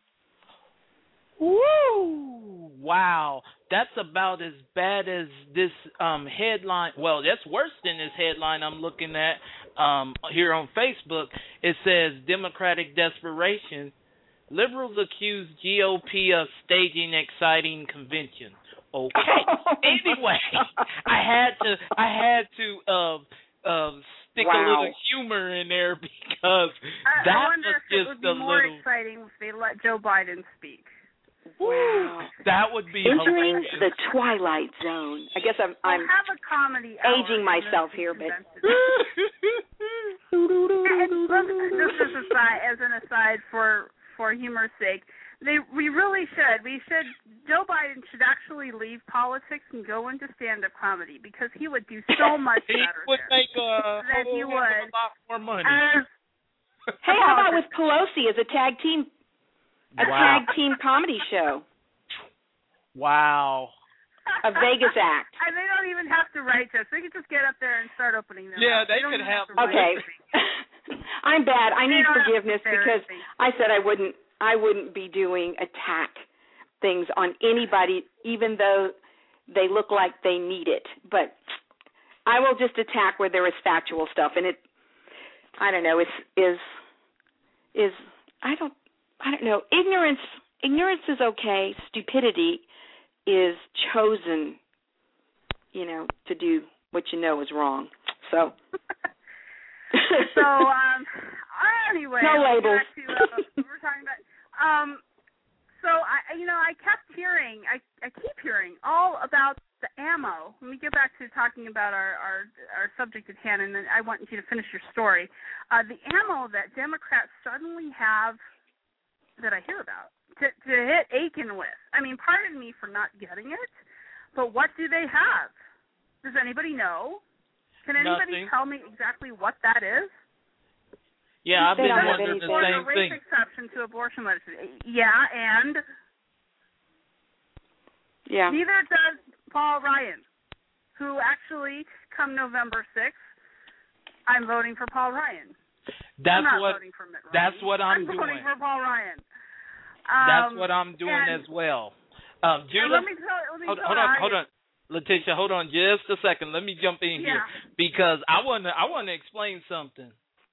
Woo! Wow, that's about as bad as this um, headline. Well, that's worse than this headline I'm looking at um, here on Facebook. It says, Democratic desperation. Liberals accuse G O P of staging exciting convention. Okay. Anyway, I had to. I had to uh, uh, stick wow. a little humor in there because I, that I wonder was if it just would be a more little exciting if they let Joe Biden speak. Wow. That would be entering hilarious. the twilight zone. I guess I'm, We'll I'm have a comedy aging hour myself here, but and, and look, this is aside, as an aside for for humor's sake. They we really should. We should. Joe Biden should actually leave politics and go into stand-up comedy, because he would do so much he better. would there make a, than he whole would. a lot more money. Uh, hey, how about with Pelosi as a tag team? A wow. tag team comedy show. Wow. A Vegas act. And they don't even have to write jokes. They could just get up there and start opening them. Yeah, out. they, they could have. have Okay. I'm bad. I need forgiveness have because I said I wouldn't. I wouldn't be doing attack things on anybody, even though they look like they need it. But I will just attack where there is factual stuff, and it. I don't know. Is is is I don't. I don't know. Ignorance ignorance is okay. Stupidity is chosen, you know, to do what you know is wrong. So So um anyway, no labels. Back to, uh, we're talking about um so I you know, I kept hearing I, I keep hearing all about the ammo, let me get back to talking about our, our, our subject at hand, and then I want you to finish your story. Uh, the ammo that Democrats suddenly have that I hear about to, to hit Aiken with. I mean, pardon me for not getting it, but what do they have? Does anybody know? Can anybody Nothing. tell me exactly what that is? Yeah, I've been don't have wondering the anything. same a rape thing. exception to abortion legislation. Yeah, and Yeah. neither does Paul Ryan, who actually, come November sixth, I'm voting for Paul Ryan. That's I'm not what voting for Mitt Romney. that's what I'm, I'm doing. voting for Paul Ryan. Um, That's what I'm doing and, as well. Um, and Judah, let me tell, let me hold, tell hold on, you, hold on, Letitia, hold on just a second. Let me jump in here Yeah. because I want to I want to explain something.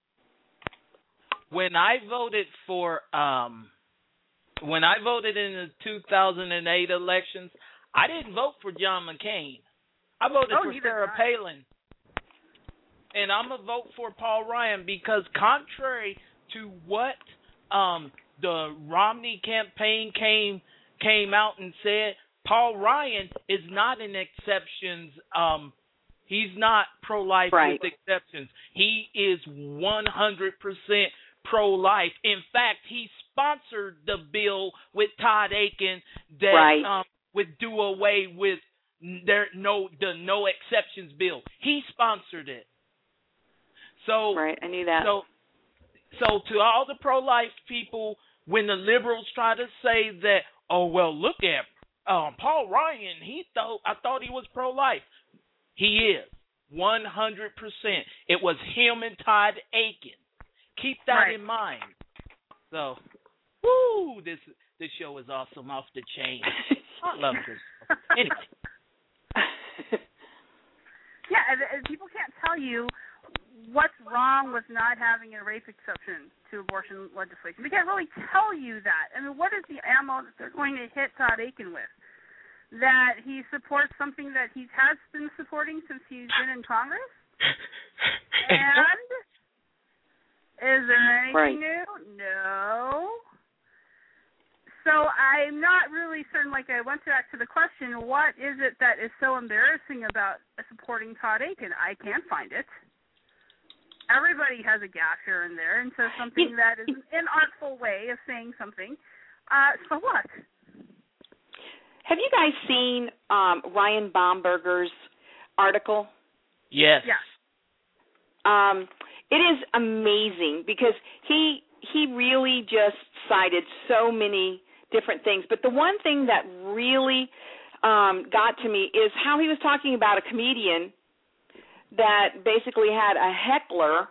When I voted for um, when I voted in the two thousand eight elections, I didn't vote for John McCain. I voted Oh, for neither Sarah did I. Palin. And I'm going to vote for Paul Ryan because contrary to what um, the Romney campaign came came out and said, Paul Ryan is not an exceptions. Um, he's not pro-life Right. with exceptions. He is one hundred percent pro-life. In fact, he sponsored the bill with Todd Aiken that Right. um, would do away with there no the no exceptions bill. He sponsored it. So Right, I knew that. So, so to all the pro-life people, when the liberals try to say that, oh well, look at um, Paul Ryan, he thought I thought he was pro-life. He is one hundred percent. It was him and Todd Aiken. Keep that Right. in mind. So, woo, this this show is awesome, off the chain. I love this. Anyway. Yeah, and, and people can't tell you what's wrong with not having a rape exception to abortion legislation. They can't really tell you that. I mean, what is the ammo that they're going to hit Todd Aiken with? That he supports something that he has been supporting since he's been in Congress? And is there anything Right. new? No. So I'm not really certain, like I went back to the question, what is it that is so embarrassing about supporting Todd Aiken? I can't find it. Everybody has a gap here and there and says something that is an inartful way of saying something. Uh, so what? Have you guys seen um, Ryan Baumberger's article? Yes. Yeah. Um, it is amazing because he he really just cited so many different things. But the one thing that really um, got to me is how he was talking about a comedian that basically had a heckler,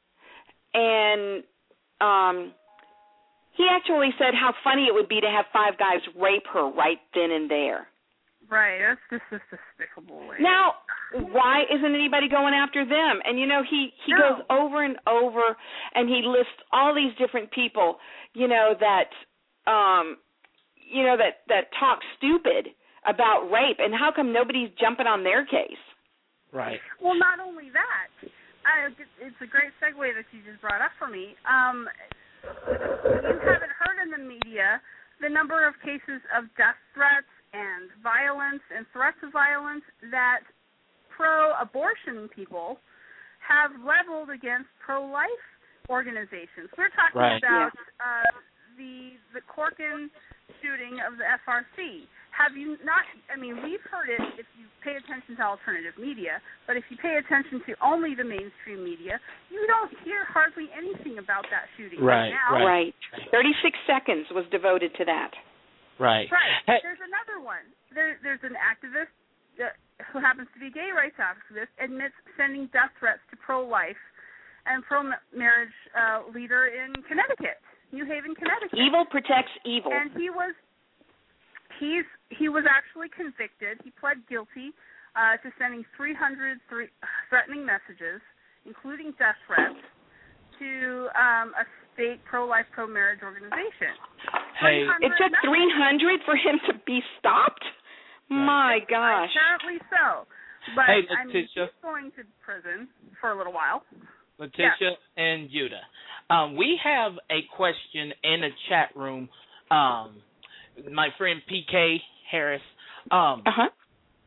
and um, he actually said how funny it would be to have five guys rape her right then and there. Right, that's just a despicable way. Now, why isn't anybody going after them? And, you know, he, he No. goes over and over, and he lists all these different people, you know, that, um, you know, that, that talk stupid about rape, and how come nobody's jumping on their case? Right. Well, not only that, I, it's a great segue that you just brought up for me. Um, you haven't heard in the media the number of cases of death threats and violence and threats of violence that pro-abortion people have leveled against pro-life organizations. We're talking Right. about uh, the the Corkin shooting of the F R C. Have you not, I mean, we've heard it if you pay attention to alternative media, but if you pay attention to only the mainstream media, you don't hear hardly anything about that shooting. Right, now. right. Right. thirty-six seconds was devoted to that. Right. Right. Hey. There's another one. There, there's an activist that, who happens to be a gay rights activist, admits sending death threats to pro-life and pro-marriage uh, leader in Connecticut, New Haven, Connecticut. Evil protects evil. And he was he's he was actually convicted. He pled guilty uh, to sending three hundred three threatening messages, including death threats, to um, a state pro-life, pro-marriage organization. Hey. It took three hundred for him to be stopped? My gosh. Apparently so. But, Hey, I mean, Letitia. he's going to prison for a little while. Letitia and Judah. Um, we have a question in the chat room. Um, my friend P K Harris. Um, Uh-huh.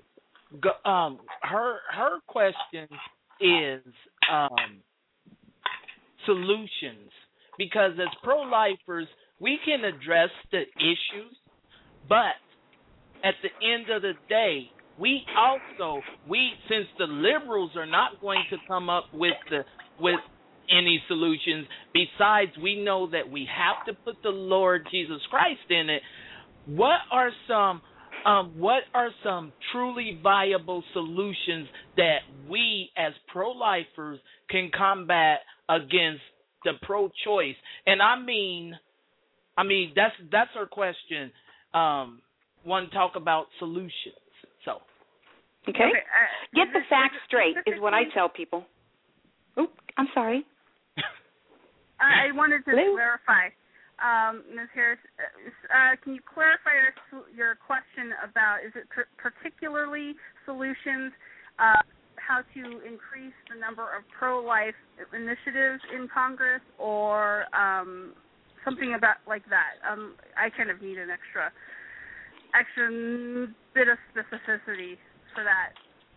go, um, her her question is um, solutions, because as pro-lifers we can address the issues, but at the end of the day, we also we since the liberals are not going to come up with the with any solutions. Besides, we know that we have to put the Lord Jesus Christ in it. What are some um, what are some truly viable solutions that we as pro-lifers can combat against the pro-choice? And I mean, I mean that's that's our question. Um, one talk about solutions. So, okay, okay uh, get the facts straight is what I tell people. Oh, I'm sorry. I wanted to Hello? clarify, um, Miz Harris. Uh, can you clarify your your question about is it pr- particularly solutions, uh, how to increase the number of pro-life initiatives in Congress, or um, something about like that? Um, I kind of need an extra extra bit of specificity for that.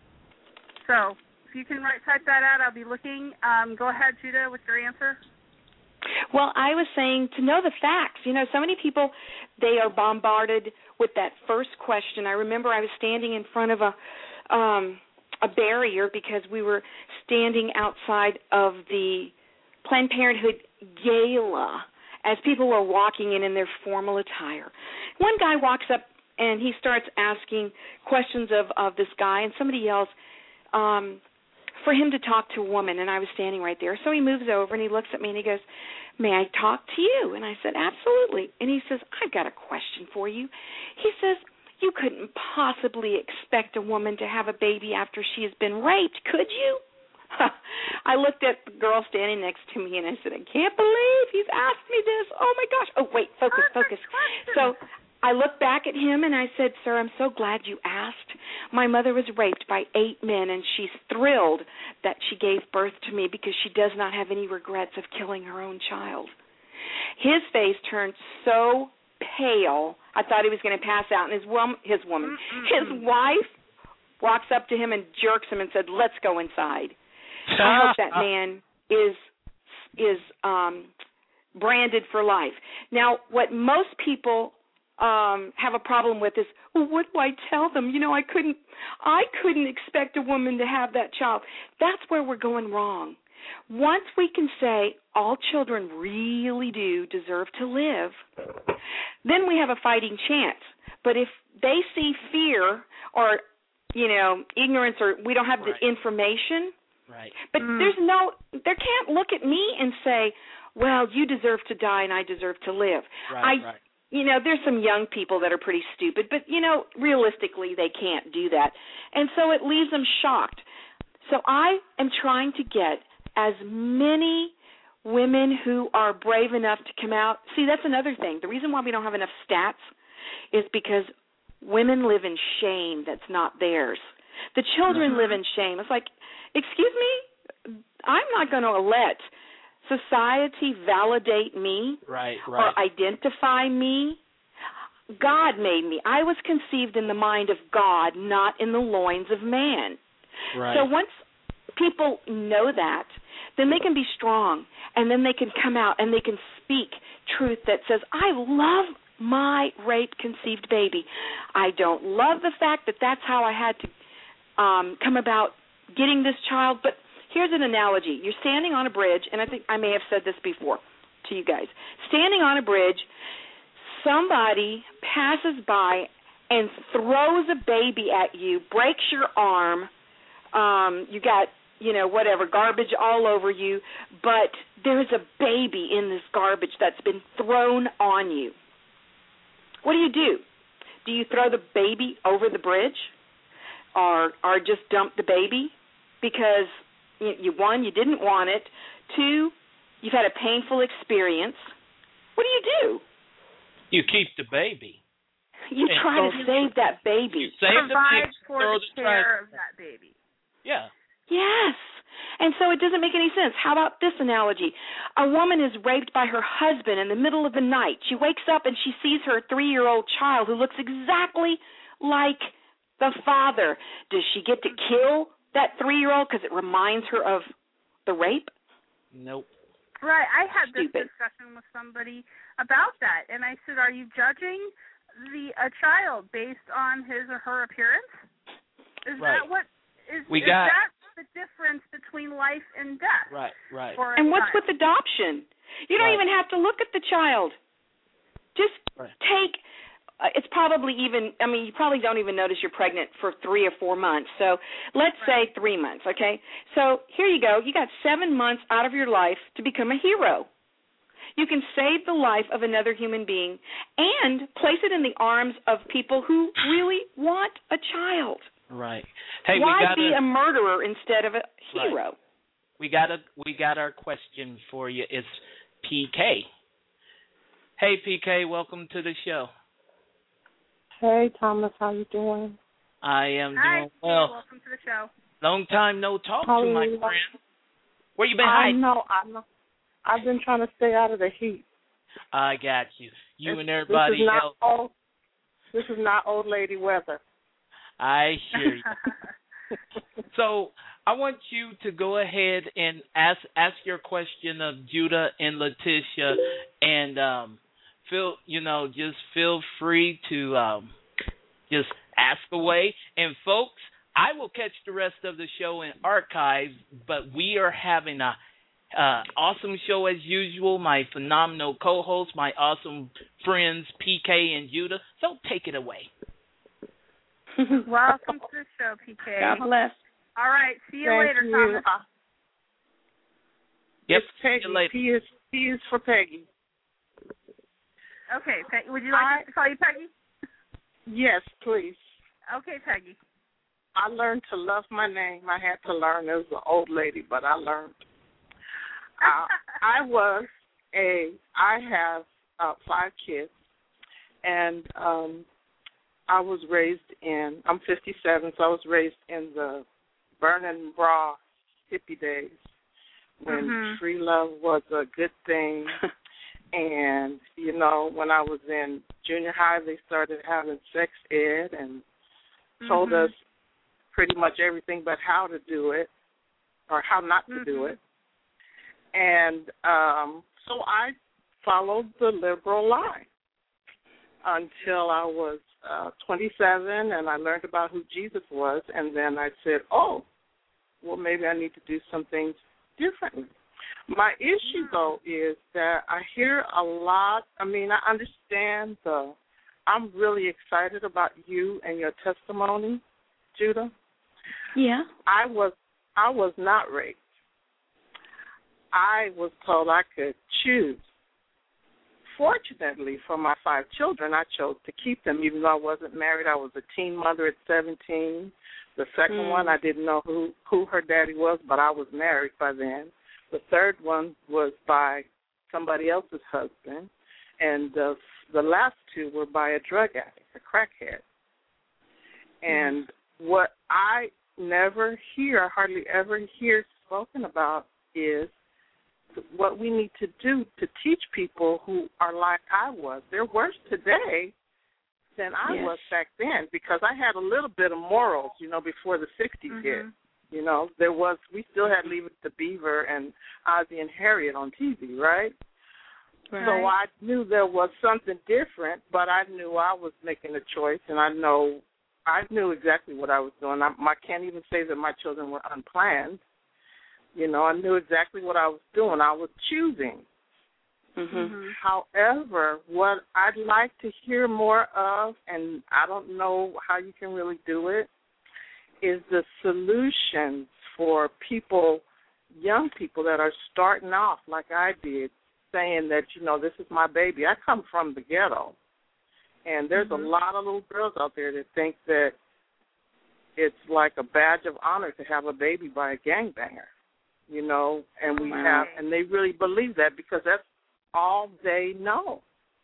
So if you can write type that out, I'll be looking. Um, go ahead, Judah, with your answer. Well, I was saying to know the facts. You know, so many people, they are bombarded with that first question. I remember I was standing in front of a um, a barrier because we were standing outside of the Planned Parenthood gala as people were walking in in their formal attire. One guy walks up and he starts asking questions of, of this guy, and somebody yells um, for him to talk to a woman, and I was standing right there. So he moves over and he looks at me and he goes, "May I talk to you?" And I said, "Absolutely." And he says, "I've got a question for you." He says, "You couldn't possibly expect a woman to have a baby after she has been raped, could you?" I looked at the girl standing next to me and I said, "I can't believe he's asked me this. Oh, my gosh." Oh, wait, focus, focus. So I looked back at him and I said, "Sir, I'm so glad you asked. My mother was raped by eight men, and she's thrilled that she gave birth to me because she does not have any regrets of killing her own child." His face turned so pale, I thought he was going to pass out, and his, wom- his woman, his wife walks up to him and jerks him and said, "Let's go inside." I hope that man is is um, branded for life. Now, what most people um, have a problem with is, well, what do I tell them? You know, I couldn't, I couldn't expect a woman to have that child. That's where we're going wrong. Once we can say all children really do deserve to live, then we have a fighting chance. But if they see fear or, you know, ignorance, or we don't have right. the information. Right. But mm. there's no, they can't look at me and say, "Well, you deserve to die and I deserve to live." Right, I, right. You know, there's some young people that are pretty stupid, but, you know, realistically they can't do that. And so it leaves them shocked. So I am trying to get as many women who are brave enough to come out. See, that's another thing. The reason why we don't have enough stats is because women live in shame that's not theirs. The children mm-hmm. live in shame. It's like, excuse me, I'm not going to let society validate me right, right. or identify me. God made me. I was conceived in the mind of God, not in the loins of man. Right. So once people know that, then they can be strong, and then they can come out and they can speak truth that says, "I love my rape-conceived baby. I don't love the fact that that's how I had to um, come about getting this child." But here's an analogy. You're standing on a bridge, and I think I may have said this before to you guys. Standing on a bridge, somebody passes by and throws a baby at you, breaks your arm, um, you got, you know, whatever, garbage all over you, but there's a baby in this garbage that's been thrown on you. What do you do? Do you throw the baby over the bridge or or just dump the baby? Because, you, you one, you didn't want it. Two, you've had a painful experience. What do you do? You keep the baby. You and try to save that baby. You save Provide the for the care of that baby. Yeah. Yes. And so it doesn't make any sense. How about this analogy? A woman is raped by her husband in the middle of the night. She wakes up and she sees her three-year-old child who looks exactly like the father. Does she get to kill that three-year-old because it reminds her of the rape? Nope. Right. I had Stupid. this discussion with somebody about that, and I said, "Are you judging the a child based on his or her appearance? Is right. that what is? We is got, that the difference between life and death? Right. Right. And what's child? with adoption? You don't right. even have to look at the child. Just right. take. Uh, it's probably even, I mean, you probably don't even notice you're pregnant for three or four months. So let's right. say three months, okay? So here you go. You got seven months out of your life to become a hero. You can save the life of another human being and place it in the arms of people who really want a child. Right. Hey, Why we gotta, be a murderer instead of a hero? Right. We got a we got our question for you. It's P K. Hey, P K, welcome to the show. Hey, Thomas, how you doing? I am Hi, doing well. Welcome to the show. Long time no talk How to my you? friend. Where you been I hiding? know, I know. I've been trying to stay out of the heat. I got you. You It's, and everybody this is not else. Old, this is not old lady weather. I hear you. So I want you to go ahead and ask ask your question of Judah and Letitia, and um, feel you know just feel free to um, just ask away. And folks, I will catch the rest of the show in archives, but we are having a uh, awesome show as usual. My phenomenal co-hosts, my awesome friends P K and Judah. So take it away. Welcome to the show, P K. God bless. All right. See you Thank later, you. Thomas. Uh, Yep. It's Peggy. See you later. P is, P is for Peggy. Okay. Pe- would you like I, us to call you Peggy? Yes, please. Okay, Peggy. I learned to love my name. I had to learn as an old lady, but I learned. Uh, I was a, I have uh, five kids, and um, I was raised in, I'm fifty-seven, so I was raised in the burning bra hippie days when mm-hmm. free love was a good thing. And, you know, when I was in junior high, they started having sex ed and told mm-hmm. us pretty much everything but how to do it or how not to mm-hmm. do it. And um, so I followed the liberal line until I was uh, twenty-seven, and I learned about who Jesus was, and then I said, oh, well, maybe I need to do some things differently. My issue, though, is that I hear a lot. I mean, I understand the – I'm really excited about you and your testimony, Judah. Yeah. I was I was not raped. I was told I could choose. Fortunately, for my five children, I chose to keep them, even though I wasn't married. I was a teen mother at seventeen. The second mm. one, I didn't know who, who her daddy was, but I was married by then. The third one was by somebody else's husband. And the, the last two were by a drug addict, a crackhead. And mm. what I never hear, hardly ever hear spoken about is what we need to do to teach people who are like I was. They're worse today than I yes. was back then because I had a little bit of morals, you know, before the sixties mm-hmm. hit. You know, there was, we still had Leave It to Beaver and Ozzie and Harriet on T V, right? right? So I knew there was something different, but I knew I was making a choice, and I know I knew exactly what I was doing. I, I can't even say that my children were unplanned. You know, I knew exactly what I was doing. I was choosing. Mm-hmm. However, what I'd like to hear more of, and I don't know how you can really do it, is the solutions for people, young people that are starting off like I did, saying that, you know, this is my baby. I come from the ghetto, and there's mm-hmm. a lot of little girls out there that think that it's like a badge of honor to have a baby by a gangbanger. You know, and we wow. have, and they really believe that because that's all they know.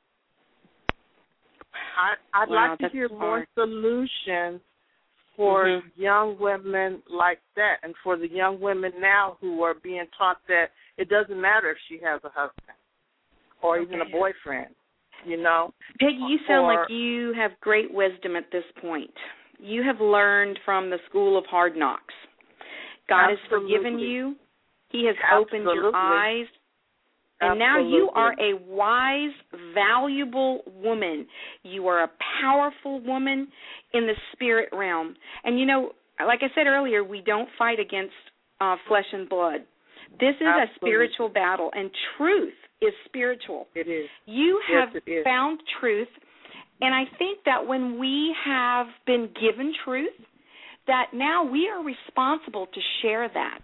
I, I'd wow, like to hear hard. more solutions for mm-hmm. young women like that, and for the young women now who are being taught that it doesn't matter if she has a husband or okay. even a boyfriend. You know, Peggy, you sound or, like you have great wisdom at this point. You have learned from the school of hard knocks. God Absolutely. has forgiven you. He has Absolutely. opened your eyes. And now you are a wise, valuable woman. You are a powerful woman in the spirit realm. And, you know, like I said earlier, we don't fight against uh, flesh and blood. This is Absolutely. a spiritual battle, and truth is spiritual. It is. You have yes, it is. found truth, and I think that when we have been given truth, that now we are responsible to share that.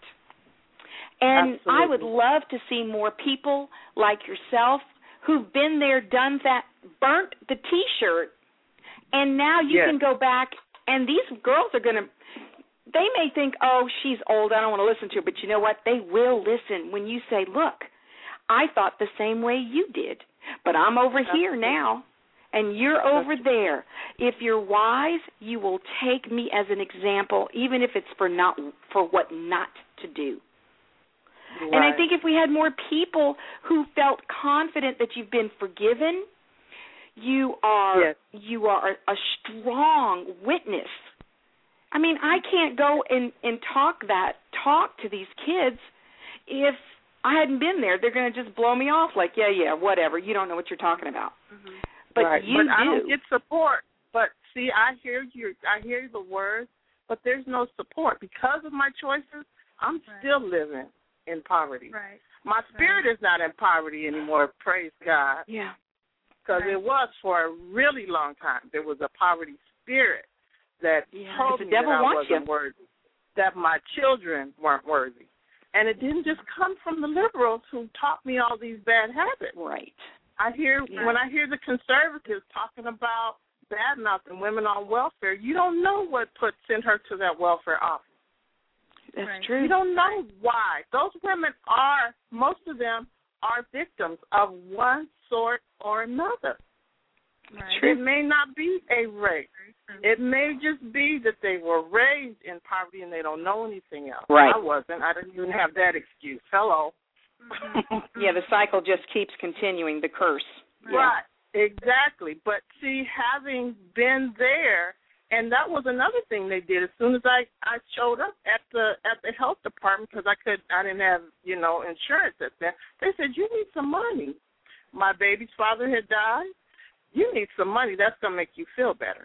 And Absolutely. I would love to see more people like yourself who've been there, done that, burnt the T-shirt, and now you yes. can go back, and these girls are going to, they may think, oh, she's old, I don't want to listen to her, but you know what? They will listen when you say, look, I thought the same way you did, but I'm over Absolutely. here now, and you're over there. If you're wise, you will take me as an example, even if it's for not for what not to do. Right. And I think if we had more people who felt confident that you've been forgiven, you are yes. you are a strong witness. I mean, I can't go and, and talk that talk to these kids if I hadn't been there. They're going to just blow me off like, yeah, yeah, whatever. You don't know what you're talking about. Mm-hmm. But right. you but do. I don't get support. But see, I hear you. I hear the words, but there's no support because of my choices. I'm right. still living in poverty. Right. My spirit right. is not in poverty anymore, praise God. Yeah. Because right. it was for a really long time. There was a poverty spirit that yeah. told the me devil that I wants wasn't you. worthy, that my children weren't worthy. And it didn't just come from the liberals who taught me all these bad habits. Right. I hear yeah. when I hear the conservatives talking about bad-mouthing women on welfare, you don't know what put sent her to that welfare office. That's right. true. You don't know why. Those women are, most of them are victims of one sort or another. That's true. It may not be a rape. It may just be that they were raised in poverty and they don't know anything else. Right. I wasn't. I didn't even have that excuse. Hello. Yeah, the cycle just keeps continuing, the curse. Yeah. Right. Exactly. But see, having been there, and that was another thing they did. As soon as I, I showed up at the at the health department, because I could I didn't have you know insurance at that, they said you need some money. My baby's father had died. You need some money. That's gonna make you feel better.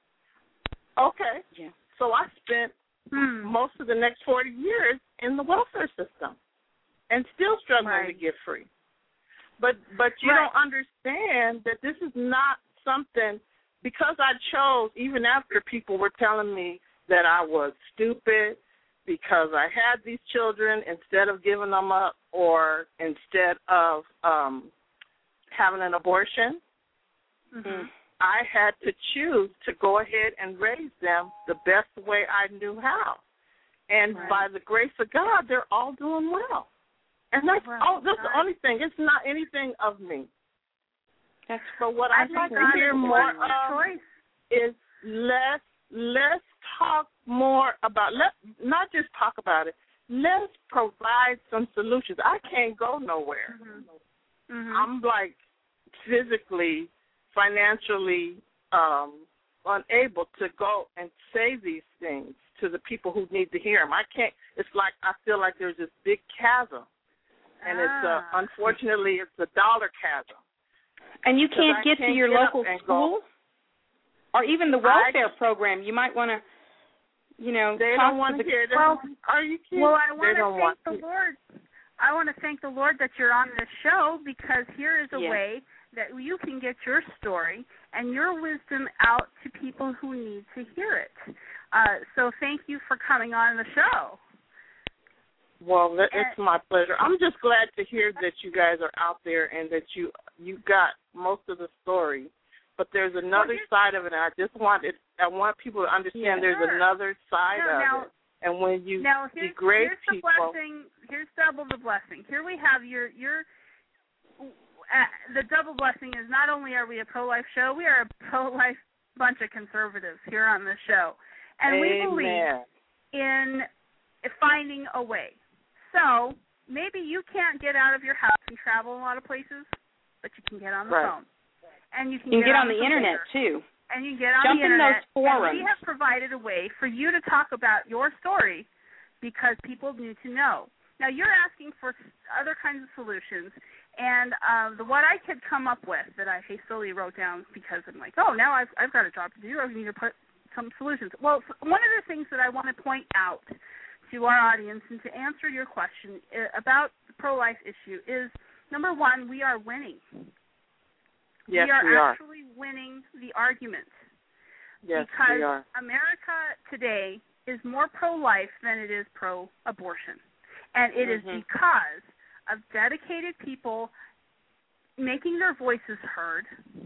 Okay. Yeah. So I spent hmm. most of the next forty years in the welfare system, and still struggling right. to get free. But but you right. don't understand that this is not something. Because I chose, even after people were telling me that I was stupid because I had these children instead of giving them up or instead of um, having an abortion, mm-hmm. I had to choose to go ahead and raise them the best way I knew how. And right. by the grace of God, they're all doing well. And that's, right. oh, that's right. the only thing. It's not anything of me. That's so what I I'd like to hear more of is let's let's talk more about let not just talk about it. Let's provide some solutions. I can't go nowhere. Mm-hmm. Mm-hmm. I'm like physically, financially um, unable to go and say these things to the people who need to hear them. I can't. It's like I feel like there's this big chasm, and ah. it's uh, unfortunately it's a dollar chasm. And you can't get can't to your get local school or even the welfare I, program. You might want to, you know, they talk don't want to to hear. Well, are you kidding? Well, I want to thank the to. Lord. I want to thank the Lord that you're on this show, because here is a yeah. way that you can get your story and your wisdom out to people who need to hear it. Uh, so thank you for coming on the show. Well, it's my pleasure. I'm just glad to hear that you guys are out there and that you you got most of the story. But there's another well, side of it, and I just want it. I want people to understand yeah, there's sure. another side no, of now, it. And when you now here's, degrade here's the people, blessing. Here's double the blessing. Here we have your your. Uh, the double blessing is not only are we a pro-life show, we are a pro-life bunch of conservatives here on this show, and Amen. we believe in finding a way. So maybe you can't get out of your house and travel a lot of places, but you can get on the right. phone. And you can, you get, can get on, on the, the internet, too. And you get on Jump the in internet. those forums. And we have provided a way for you to talk about your story because people need to know. Now, you're asking for other kinds of solutions, and um, the what I could come up with that I hastily wrote down because I'm like, oh, now I've, I've got a job to do. I need to put some solutions. Well, one of the things that I want to point out to our audience and to answer your question about the pro-life issue is, number one, we are winning. Yes, we are we are. actually winning the argument. Yes, because we are. America today is more pro-life than it is pro-abortion. And it mm-hmm. is because of dedicated people making their voices heard,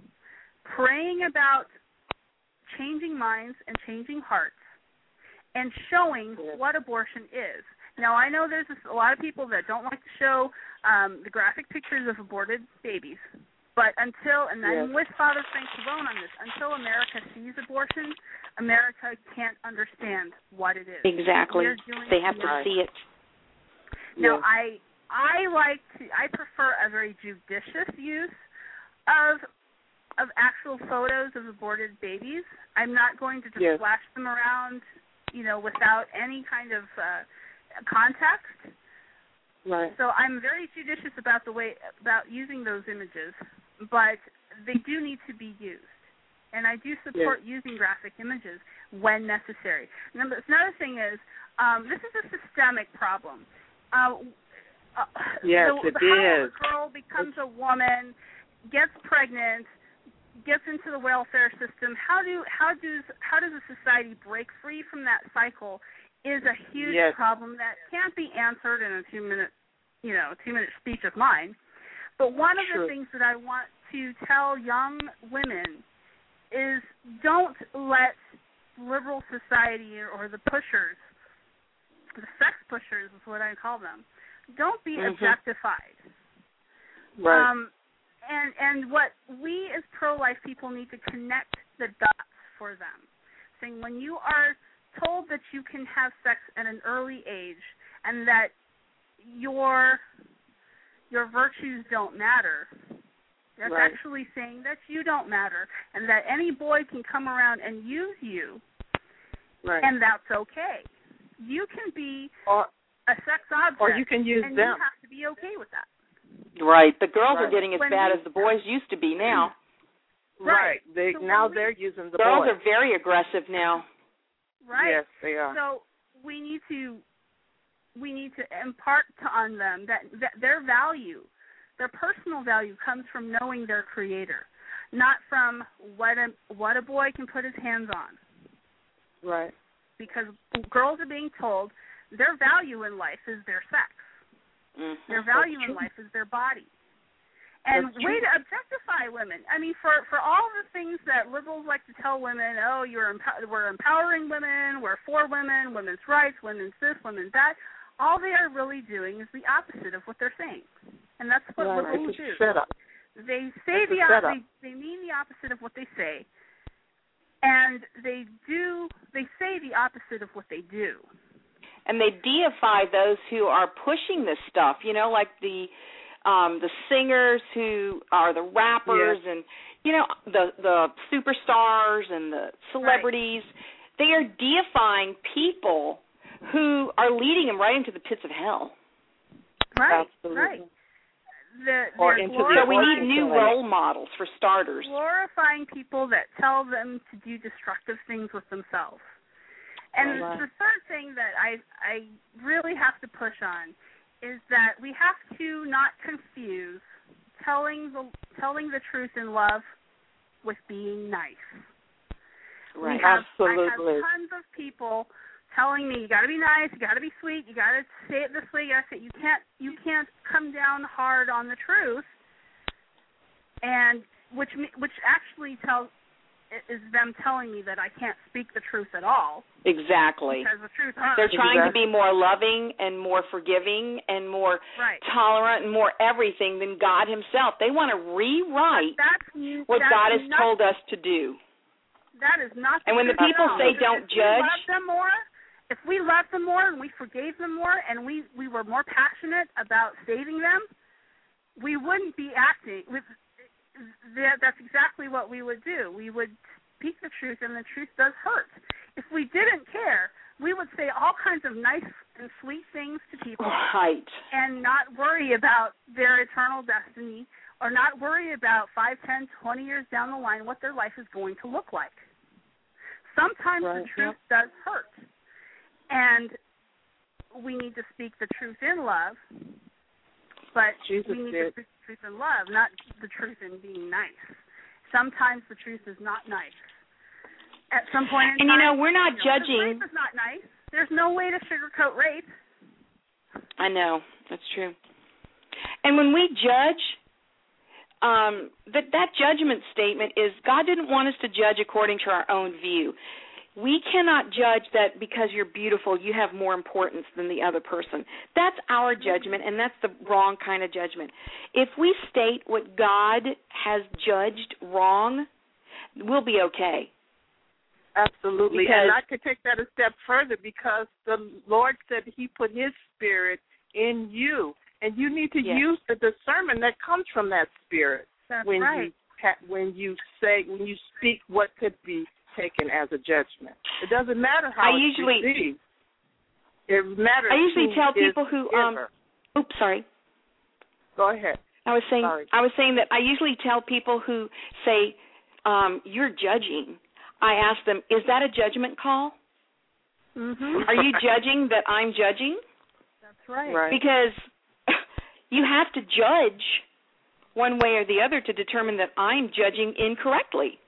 praying about changing minds and changing hearts, and showing yes. what abortion is. Now, I know there's a lot of people that don't like to show um, the graphic pictures of aborted babies, but until, and I'm yes. with Father Frank Pavone on this, until America sees abortion, America can't understand what it is. Exactly. They have to right. see it. Now, yes. I I like to, I prefer a very judicious use of of actual photos of aborted babies. I'm not going to just yes. flash them around, you know, without any kind of uh, context. Right. So I'm very judicious about the way about using those images, but they do need to be used. And I do support yes. using graphic images when necessary. Another, another thing is, um, this is a systemic problem. Uh, uh, yes, the, it the, how is. a girl becomes a woman, gets pregnant, gets into the welfare system. How do how does how does a society break free from that cycle? Is a huge yes. problem that can't be answered in a two minute, you know, two minute speech of mine. But one of True. the things that I want to tell young women is don't let liberal society or the pushers, the sex pushers is what I call them, don't be mm-hmm. objectified. Right. Um, and and what we as pro-life people need to connect the dots for them, saying when you are told that you can have sex at an early age and that your your virtues don't matter, that's right. actually saying that you don't matter and that any boy can come around and use you, right. and that's okay. You can be or, a sex object, or you can use and them. you have to be okay with that. Right. The girls right. are getting as when bad we, as the boys used to be now. Right. They so now we, they're using the girls boys. are very aggressive now. Right. Yes, they are. So we need to we need to impart on them that, that their value, their personal value, comes from knowing their creator, not from what a what a boy can put his hands on. Right. Because girls are being told their value in life is their sex. Mm-hmm. Their value in life is their body. And That's way true. to objectify women. I mean, for, for all the things that liberals like to tell women, oh, you're empower- we're empowering women, we're for women, women's rights, women's this, women's that, all they are really doing is the opposite of what they're saying. And that's what right. liberals it's do. a setup. They say it's the op- they, they mean the opposite of what they say, and they do they say the opposite of what they do. And they deify those who are pushing this stuff, you know, like the um, the singers who are the rappers yes. and, you know, the the superstars and the celebrities. Right. They are deifying people who are leading them right into the pits of hell. Right, Absolutely. right. The, or into the so we need new role models for starters. Glorifying people that tell them to do destructive things with themselves. And right. the third thing that I I really have to push on is that we have to not confuse telling the telling the truth in love with being nice. Right. We have, Absolutely. I have tons of people telling me you got to be nice, you got to be sweet, you got to say it this way, you got to say it. You can't you can't come down hard on the truth, and which which actually tells is them telling me that I can't speak the truth at all. Exactly. Because the truth hurts. They're trying exactly. to be more loving and more forgiving and more right. tolerant and more everything than God himself. They want to rewrite that's, what that's God has not, told us to do. That is not the And when the people say don't if judge. We love them more, if we loved them more and we forgave them more and we, we were more passionate about saving them, we wouldn't be acting with that, that's exactly what we would do. We would speak the truth, and the truth does hurt. If we didn't care, we would say all kinds of nice and sweet things to people, right, and not worry about their eternal destiny, or not worry about five, ten, twenty years down the line what their life is going to look like. Sometimes right, the truth yeah. does hurt, and we need to speak the truth in love, but Jesus we need did. to speak the truth in love, not the truth in being nice. Sometimes the truth is not nice. At some point in and time, you know, we're not you know, judging. Rape is not nice. There's no way to sugarcoat rape. I know, that's true. And when we judge, um, that that judgment statement is God didn't want us to judge according to our own view. We cannot judge that because you're beautiful, you have more importance than the other person. That's our judgment, and that's the wrong kind of judgment. If we state what God has judged wrong, we'll be okay. Absolutely. Because, and I could take that a step further, because the Lord said he put his spirit in you, and you need to yes. use the discernment that comes from that spirit. That's when right. you ha- when you say when you speak what could be taken as a judgment. It doesn't matter how I it's usually, received. It matters. I usually who tell people who um giver. oops, sorry. Go ahead. I was saying sorry. I was saying that I usually tell people who say, um, you're judging. I ask them, is that a judgment call? Mm-hmm. Are you judging that I'm judging? That's right. right. Because you have to judge one way or the other to determine that I'm judging incorrectly.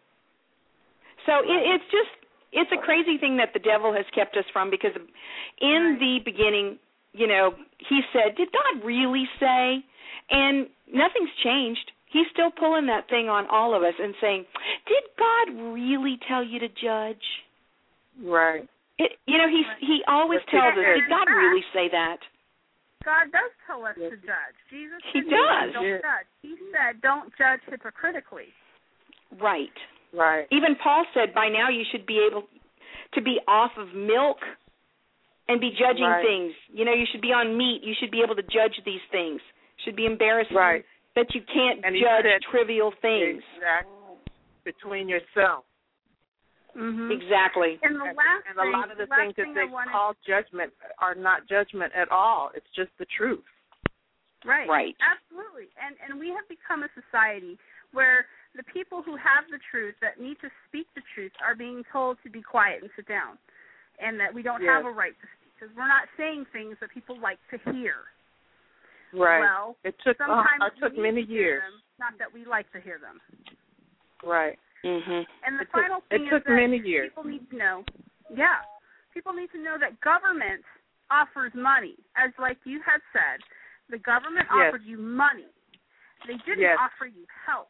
So it, it's just, it's a crazy thing that the devil has kept us from, because in right. the beginning, you know, he said, did God really say? And nothing's changed. He's still pulling that thing on all of us and saying, did God really tell you to judge? Right. It, you know, he he always Yes, tells he us, did. did God really say that? God does tell us yes. to judge. Jesus He said, does. Don't yes. judge. He said, don't judge hypocritically. Right. Right. Even Paul said, by now you should be able to be off of milk and be judging right. things. You know, you should be on meat. You should be able to judge these things. Should be embarrassed right. that you can't and judge said, trivial things. Exactly. Between yourself. Mm-hmm. Exactly. And the last and, thing, and a lot of the last things that thing they I wanted, call judgment are not judgment at all. It's just the truth. Right. Right. Absolutely. And and we have become a society where the people who have the truth, that need to speak the truth, are being told to be quiet and sit down, and that we don't yes. have a right to speak because we're not saying things that people like to hear. Right. Well, it took sometimes uh, it took we many need to hear years. them, not that we like to hear them. Right. Mm-hmm. And the it final took, thing it is took that many years. people need to know. Yeah, people need to know that government offers money, as like you had said. The government yes. offered you money. They didn't yes. offer you help.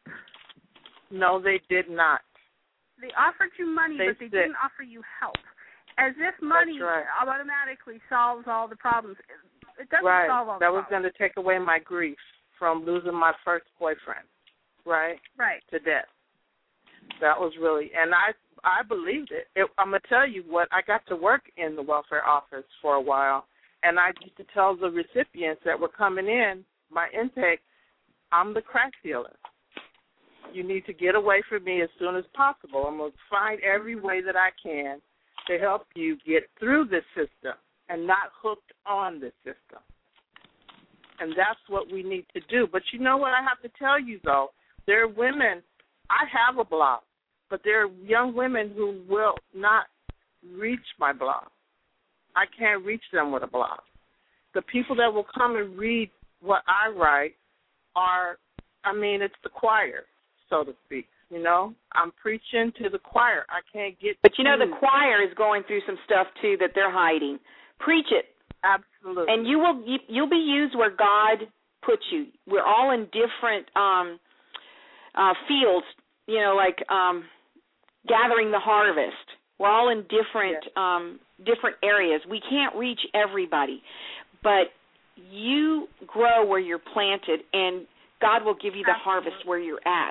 No, they did not. They offered you money, they but they said, didn't offer you help. As if money right. automatically solves all the problems. It doesn't right. solve all the that problems. was going to take away my grief from losing my first boyfriend, right? Right. To death. That was really, and I I believed it. it. I'm going to tell you what, I got to work in the welfare office for a while, and I used to tell the recipients that were coming in, my intake, I'm the crack dealer. You need to get away from me as soon as possible. I'm going to find every way that I can to help you get through this system and not hooked on this system. And that's what we need to do. But you know what I have to tell you, though? There are women, I have a blog, but there are young women who will not reach my blog. I can't reach them with a blog. The people that will come and read what I write are, I mean, it's the choir, so to speak. You know, I'm preaching to the choir. I can't get. But you know, the choir is going through some stuff too that they're hiding. Preach it. Absolutely. And you will you, you'll be used where God puts you. We're all in different um, uh, fields. You know, like um, gathering the harvest. We're all in different yes. um, different areas. We can't reach everybody, but you grow where you're planted, and God will give you the Absolutely. harvest where you're at.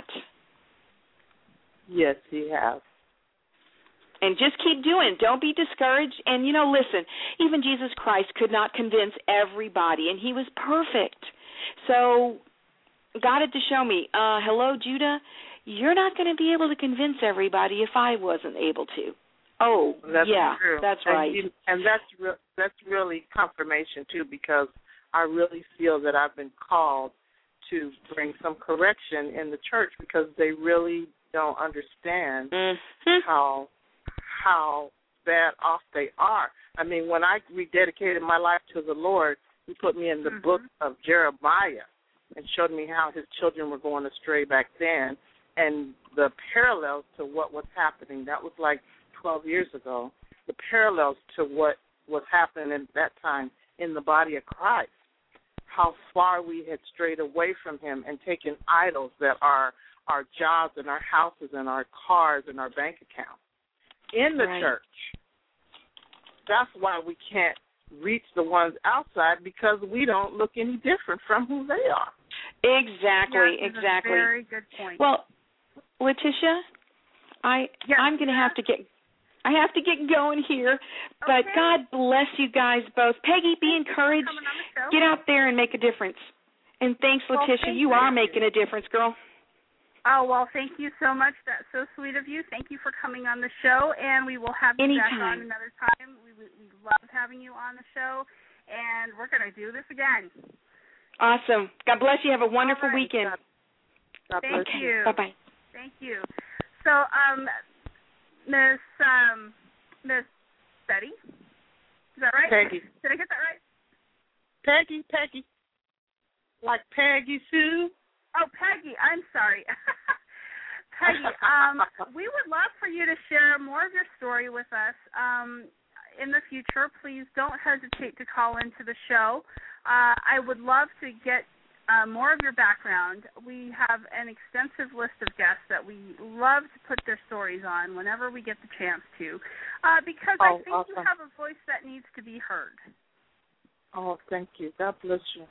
Yes, He has. And just keep doing it. Don't be discouraged. And, you know, listen, even Jesus Christ could not convince everybody, and He was perfect. So God had to show me, uh, hello, Judah, you're not going to be able to convince everybody if I wasn't able to. Oh, that's yeah, true. that's and right. You, and that's re- that's really confirmation, too, because I really feel that I've been called to bring some correction in the church because they really don't understand mm-hmm. how how bad off they are. I mean, when I rededicated my life to the Lord, He put me in the mm-hmm. book of Jeremiah and showed me how His children were going astray back then and the parallels to what was happening. That was like twelve years ago, the parallels to what was happening at that time in the body of Christ, how far we had strayed away from Him and taken idols that are our jobs and our houses and our cars and our bank accounts in the right. church. That's why we can't reach the ones outside because we don't look any different from who they are. Exactly, yes, exactly. A very good point. Well, Letitia, I yes. I'm going to have to get I have to get going here, but okay. God bless you guys both. Peggy, be Thank encouraged. Get out there and make a difference. And thanks, well, Letitia. thank you, you are making a difference, girl. Oh, well, thank you so much. That's so sweet of you. Thank you for coming on the show, and we will have you Anytime. back on another time. We, we, we love having you on the show, and we're going to do this again. Awesome. God bless you. Have a wonderful right. weekend. God Thank bless you. Bye-bye. Thank you. So, um, Miss um, Miss Betty, is that right? Peggy. Did I get that right? Peggy, Peggy. Like Peggy Sue? Oh, Peggy, I'm sorry. Peggy, um, we would love for you to share more of your story with us. Um, in the future, please don't hesitate to call into the show. Uh, I would love to get uh, more of your background. We have an extensive list of guests that we love to put their stories on whenever we get the chance to, uh, because oh, I think awesome. you have a voice that needs to be heard. Oh, thank you. God bless you.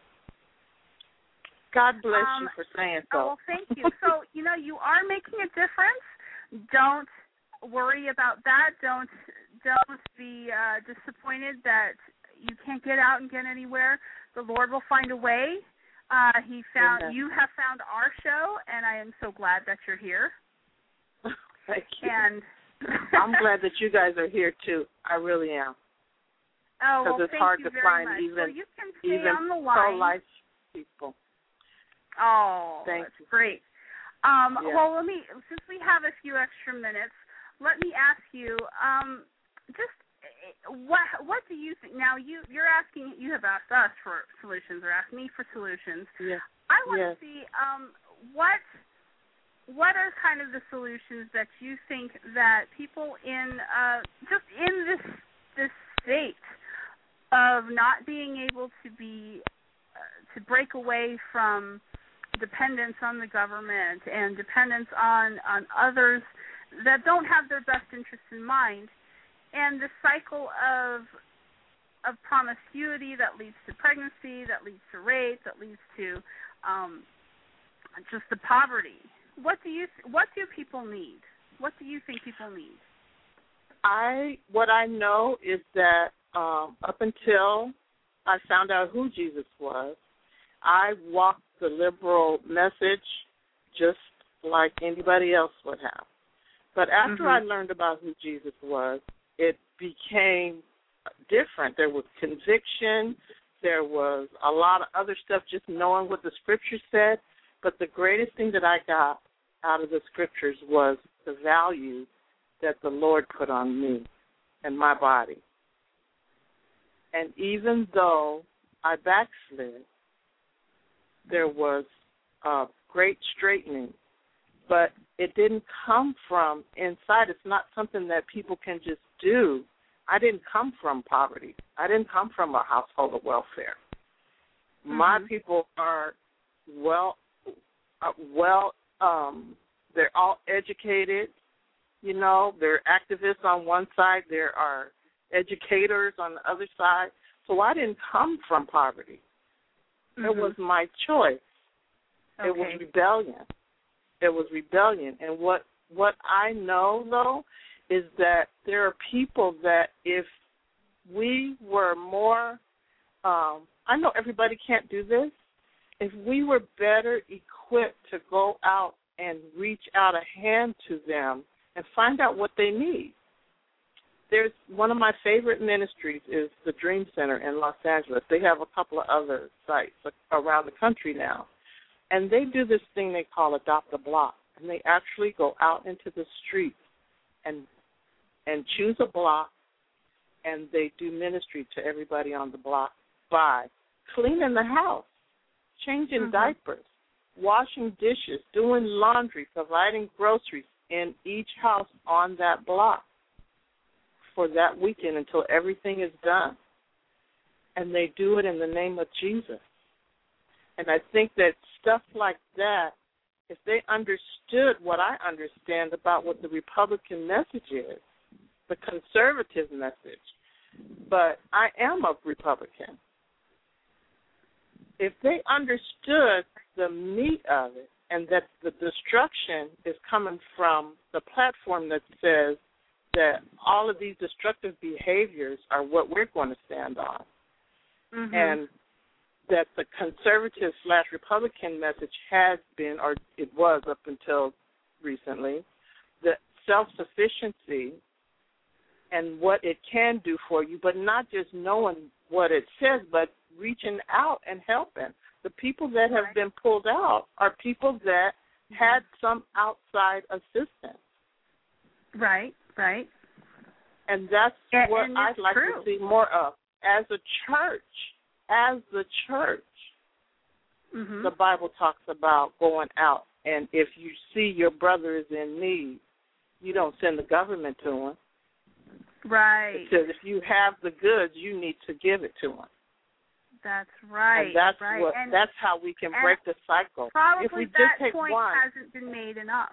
God bless um, you for saying Oh, so. well, thank you. So, you know, you are making a difference. Don't worry about that. Don't don't be uh, disappointed that you can't get out and get anywhere. The Lord will find a way. Uh, he found Amen. You have found our show, and I am so glad that you're here. Thank you. And I'm glad that you guys are here too. I really am. Oh, well, it's thank hard you to very find much. even so you can stay even on the line. pro-life people. Oh, Thank that's you. great. Um, yeah. Well, let me, since we have a few extra minutes, let me ask you, um, just what what do you think? Now, you you're asking, you have asked us for solutions, or asked me for solutions. Yeah. I want yes. to see um, what what are kind of the solutions that you think that people in uh, just in this this state of not being able to be uh, to break away from dependence on the government and dependence on, on others that don't have their best interests in mind, and the cycle of of promiscuity that leads to pregnancy, that leads to rape, that leads to um, just the poverty. What do you what do people need? What do you think people need? I what I know is that um, up until I found out who Jesus was, I walked the liberal message just like anybody else would have. But after mm-hmm. I learned about who Jesus was, it became different. There was conviction. There was a lot of other stuff, just knowing what the Scripture said. But the greatest thing that I got out of the Scriptures was the value that the Lord put on me and my body. And even though I backslid, there was a great straightening, but it didn't come from inside. It's not something that people can just do. I didn't come from poverty. I didn't come from a household of welfare. Mm-hmm. My people are well, uh, well. Um, they're all educated. You know, they're activists on one side. There are educators on the other side. So I didn't come from poverty. Mm-hmm. It was my choice. Okay. It was rebellion. It was rebellion. And what what I know, though, is that there are people that if we were more, um, I know everybody can't do this, if we were better equipped to go out and reach out a hand to them and find out what they need. There's one of my favorite ministries is the Dream Center in Los Angeles. They have a couple of other sites around the country now. And they do this thing they call Adopt a Block. And they actually go out into the streets and and choose a block, and they do ministry to everybody on the block by cleaning the house, changing mm-hmm. diapers, washing dishes, doing laundry, providing groceries in each house on that block for that weekend until everything is done. And they do it in the name of Jesus. And I think that stuff like that, if they understood what I understand about what the Republican message is, the conservative message, but I am a Republican. If they understood the meat of it and that the destruction is coming from the platform that says that all of these destructive behaviors are what we're going to stand on, mm-hmm. and that the conservative slash Republican message has been, or it was up until recently, that self-sufficiency and what it can do for you, but not just knowing what it says, but reaching out and helping. The people that have been pulled out are people that had some outside assistance. Right, right. And that's and, what and I'd like true. to see more of. As a church, as the church, mm-hmm. the Bible talks about going out, and if you see your brother is in need, you don't send the government to him. Right. It says if you have the goods, you need to give it to him. That's right. And that's right. what. And, that's how we can break the cycle. Probably if we that just take point one, hasn't been made enough.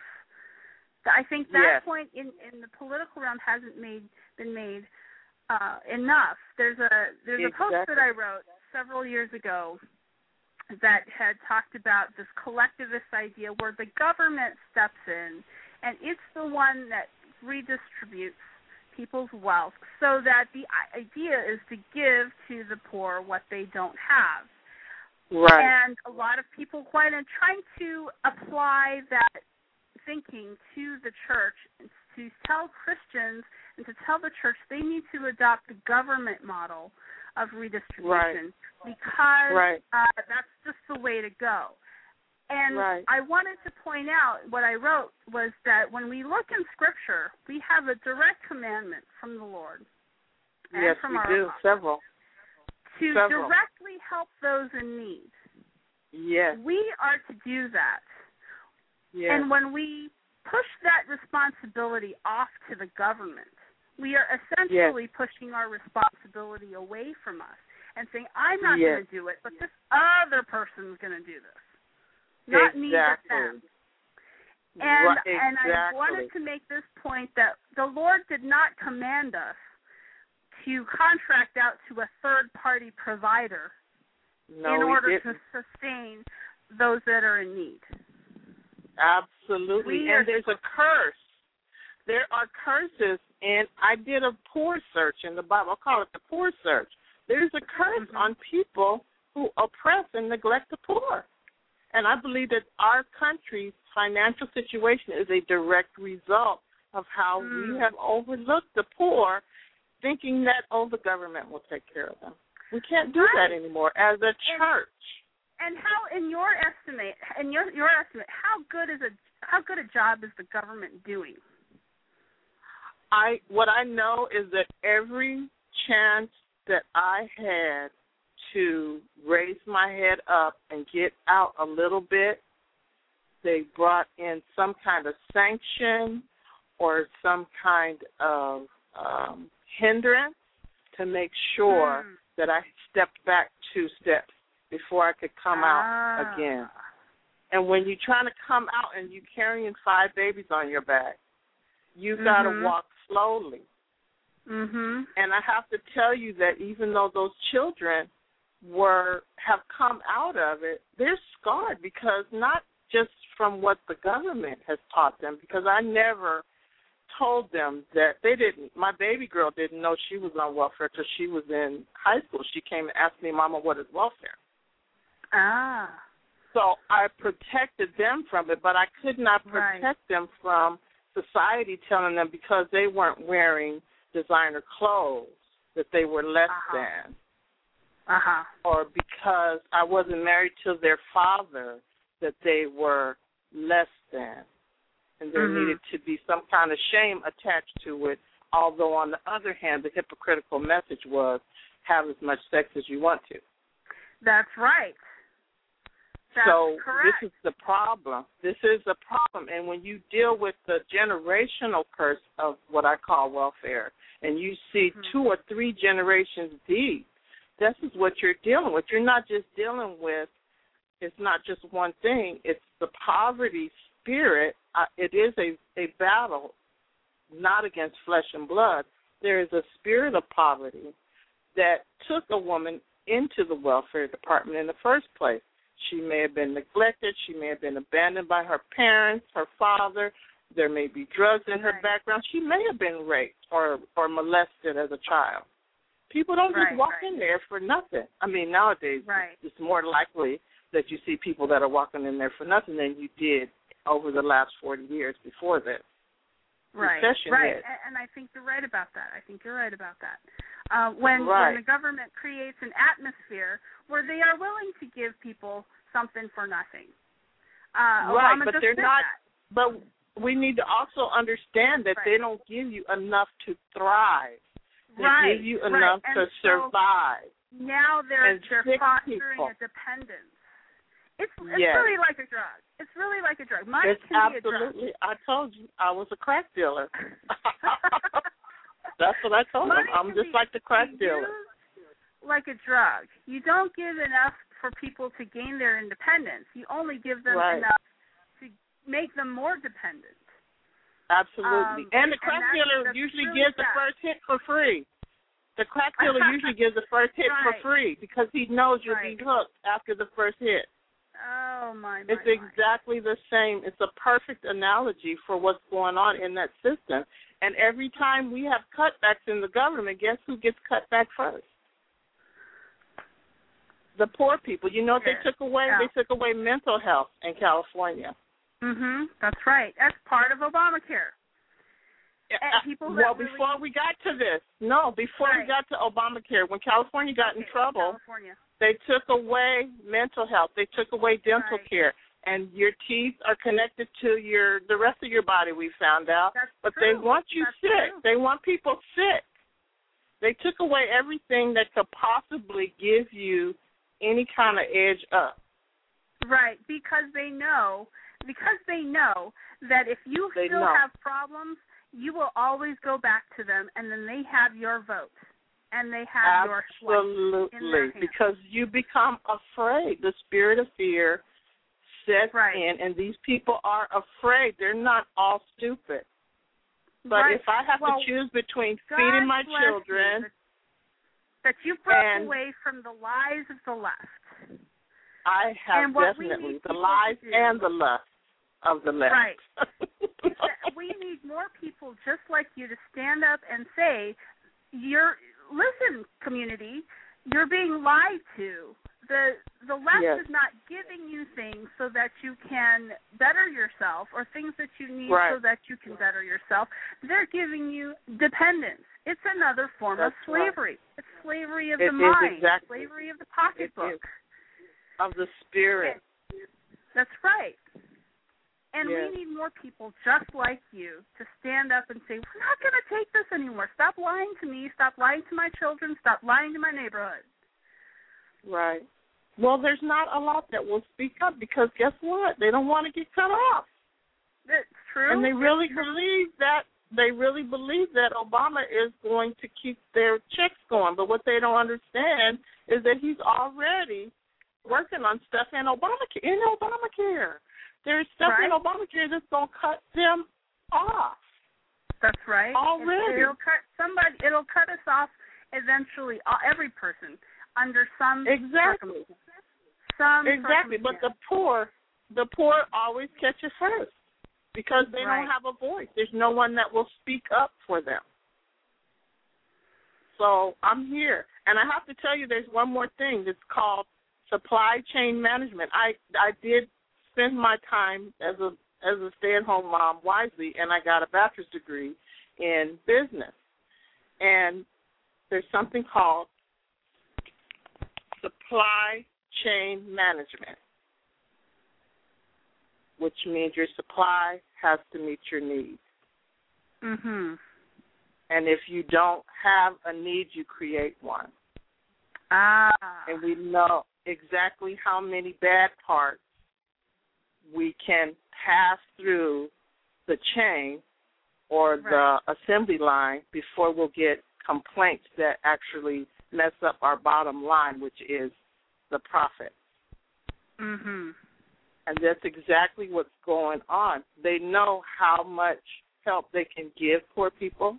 I think that yes. point in, in the political realm hasn't made been made uh, enough. There's a there's exactly. a post that I wrote several years ago that had talked about this collectivist idea where the government steps in and it's the one that redistributes people's wealth so that the idea is to give to the poor what they don't have. Right. And a lot of people quite are trying to apply that thinking to the church and to tell Christians and to tell the church they need to adopt the government model of redistribution right. because right. Uh, that's just the way to go. And right. I wanted to point out what I wrote was that when we look in Scripture, we have a direct commandment from the Lord and yes, from we our do. apostles Several. to Several. directly help those in need. Yes. We are to do that. Yes. And when we push that responsibility off to the government, we are essentially yes. pushing our responsibility away from us and saying, I'm not yes. going to do it, but this other person's going to do this. Not exactly. me, but them. And, right. exactly. and I wanted to make this point that the Lord did not command us to contract out to a third-party provider no, in order to sustain those that are in need. Absolutely. We and there's a curse. There are curses, and I did a poor search in the Bible. I call it the poor search. There's a curse mm-hmm. on people who oppress and neglect the poor. And I believe that our country's financial situation is a direct result of how mm. we have overlooked the poor, thinking that, oh, the government will take care of them. We can't do right. that anymore as a church. And, and how, in your estimate, in your your estimate, how good is a how good a job is the government doing? I what I know is that every chance that I had to raise my head up and get out a little bit, they brought in some kind of sanction or some kind of um, hindrance to make sure mm. that I stepped back two steps before I could come ah. out again. And when you're trying to come out and you're carrying five babies on your back, you mm-hmm. got to walk slowly. Mm-hmm. And I have to tell you that even though those children were have come out of it, they're scarred because not just from what the government has taught them, because I never told them that they didn't. My baby girl didn't know she was on welfare until she was in high school. She came and asked me, Mama, what is welfare? Ah. So I protected them from it, but I could not protect right. them from society telling them because they weren't wearing designer clothes that they were less uh-huh. than. Uh-huh. Or because I wasn't married to their father that they were less than. And there mm-hmm. needed to be some kind of shame attached to it, although on the other hand, the hypocritical message was have as much sex as you want to. That's right. That's so correct. This is the problem. This is the problem. And when you deal with the generational curse of what I call welfare, and you see mm-hmm. two or three generations deep, this is what you're dealing with. You're not just dealing with, it's not just one thing. It's the poverty spirit. Uh, it is a, a battle, not against flesh and blood. There is a spirit of poverty that took a woman into the welfare department in the first place. She may have been neglected. She may have been abandoned by her parents, her father. There may be drugs in her right. background. She may have been raped or, or molested as a child. People don't right, just walk right. in there for nothing. I mean, nowadays right. it's more likely that you see people that are walking in there for nothing than you did over the last forty years before this. Right, Recession right, hit. and I think you're right about that. I think you're right about that. Uh, when, right. when the government creates an atmosphere where they are willing to give people something for nothing. Uh, right, Obama but just they're did not. That. But we need to also understand that right. they don't give you enough to thrive. They right, give you right. enough and to so survive. Now they're, they're fostering people. a dependence. It's it's yes. really like a drug. It's really like a drug. Money it's can absolutely. be a drug. I told you I was a crack dealer. That's what I told Money them. I'm just be, like the crack dealer. Like a drug. You don't give enough for people to gain their independence. You only give them right. enough to make them more dependent. Absolutely. Um, and the crack and dealer that's, that's usually really gives the bad. first hit for free. The crack dealer usually gives the first hit right. for free because he knows you'll right. be hooked after the first hit. Oh, my, my, It's my. exactly the same. It's a perfect analogy for what's going on in that system. And every time we have cutbacks in the government, guess who gets cut back first? The poor people. You know what yeah. they took away? Yeah. They took away mental health in California. Mhm. That's right. That's part of Obamacare. Uh, people well, really... before we got to this, no, before right. we got to Obamacare, when California got okay, in trouble, California. they took away mental health. They took away dental right. care. And your teeth are connected to your the rest of your body, we found out. That's but true. they want you That's sick. True. They want people sick. They took away everything that could possibly give you any kind of edge up. Right, because they know, because they know that if you they still know. have problems, you will always go back to them, and then they have your vote, and they have Absolutely, your in their hands. Because you become afraid. The spirit of fear sets right. in, and these people are afraid. They're not all stupid. But right. if I have well, to choose between God feeding my bless children, you, that you broke and away from the lies of the left. I have and what definitely we need the lies and the lust of the left. Right. We need more people just like you to stand up and say, "You're listen, community, you're being lied to. The the left yes. is not giving you things so that you can better yourself, or things that you need right. so that you can better yourself. They're giving you dependence. It's another form That's of slavery. Right. It's slavery of it the mind, exactly. slavery of the pocketbook, of the spirit." That's right. And yes. we need more people just like you to stand up and say, we're not going to take this anymore. Stop lying to me. Stop lying to my children. Stop lying to my neighborhood. Right. Well, there's not a lot that will speak up because guess what? They don't want to get cut off. That's true. And they really That's believe that they really believe that Obama is going to keep their checks going. But what they don't understand is that he's already working on stuff in Obamacare. In Obamacare. There's stuff right. in Obamacare that's going to cut them off. That's right. Already. It'll cut somebody. It'll cut us off eventually. Every person under some exactly. Some exactly. But the poor, the poor always catch it first because they right. don't have a voice. There's no one that will speak up for them. So I'm here, and I have to tell you, there's one more thing that's called supply chain management. I I did spend my time as a as a stay-at-home mom wisely, and I got a bachelor's degree in business. And there's something called supply chain management, which means your supply has to meet your needs. Mhm. And if you don't have a need, you create one. Ah. And we know exactly how many bad parts we can pass through the chain or right. the assembly line before we'll get complaints that actually mess up our bottom line, which is the profit. Mhm. And that's exactly what's going on. They know how much help they can give poor people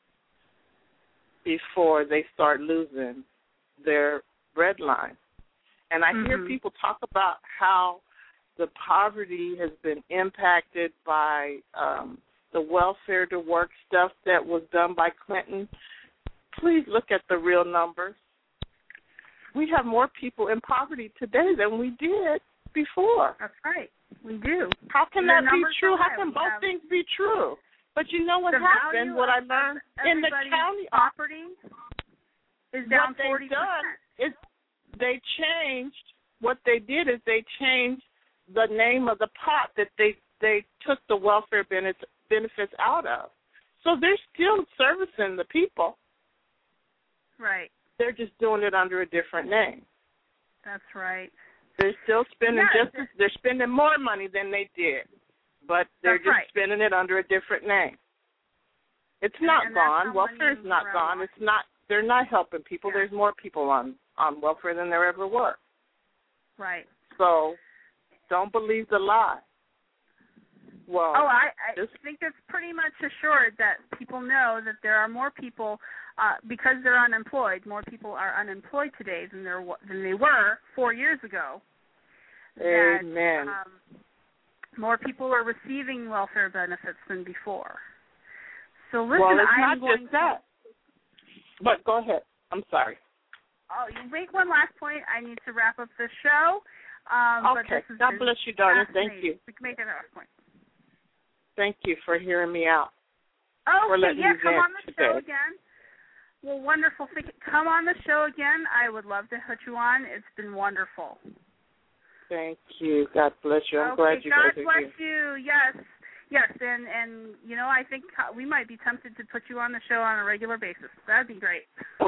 before they start losing their bread line. And I mm-hmm. hear people talk about how the poverty has been impacted by um, the welfare to work stuff that was done by Clinton. Please look at the real numbers. We have more people in poverty today than we did before. That's right. We do. How can the that be true? How can we both things be true? But you know what happened, what I learned in the county property is down what forty percent. Done is they changed, what they did is they changed the name of the pot that they, they took the welfare benefits out of. So they're still servicing the people. Right. They're just doing it under a different name. That's right. They're still spending yeah, just as, they're spending more money than they did, but they're just right. spending it under a different name. It's and, not and gone. Welfare is not gone. Money. It's not. They're not helping people. Yeah. There's more people on, on welfare than there ever were. Right. So don't believe the lie. Well, oh, I, I just, think it's pretty much assured that people know that there are more people uh, because they're unemployed. More people are unemployed today than there than they were four years ago. Amen. That, um, more people are receiving welfare benefits than before. So listen, well, it's I'm not going just that. To, but go ahead. I'm sorry. Oh, you make one last point. I need to wrap up the show. Um, okay. But this God bless you, darling. Thank you. We can make another point. Thank you for hearing me out. Oh, for okay, yeah, come on the today. show again. Well, wonderful. Come on the show again. I would love to put you on. It's been wonderful. Thank you. God bless you. I'm okay, glad you God guys are bless here. you. Yes, yes, and and you know I think we might be tempted to put you on the show on a regular basis. That'd be great.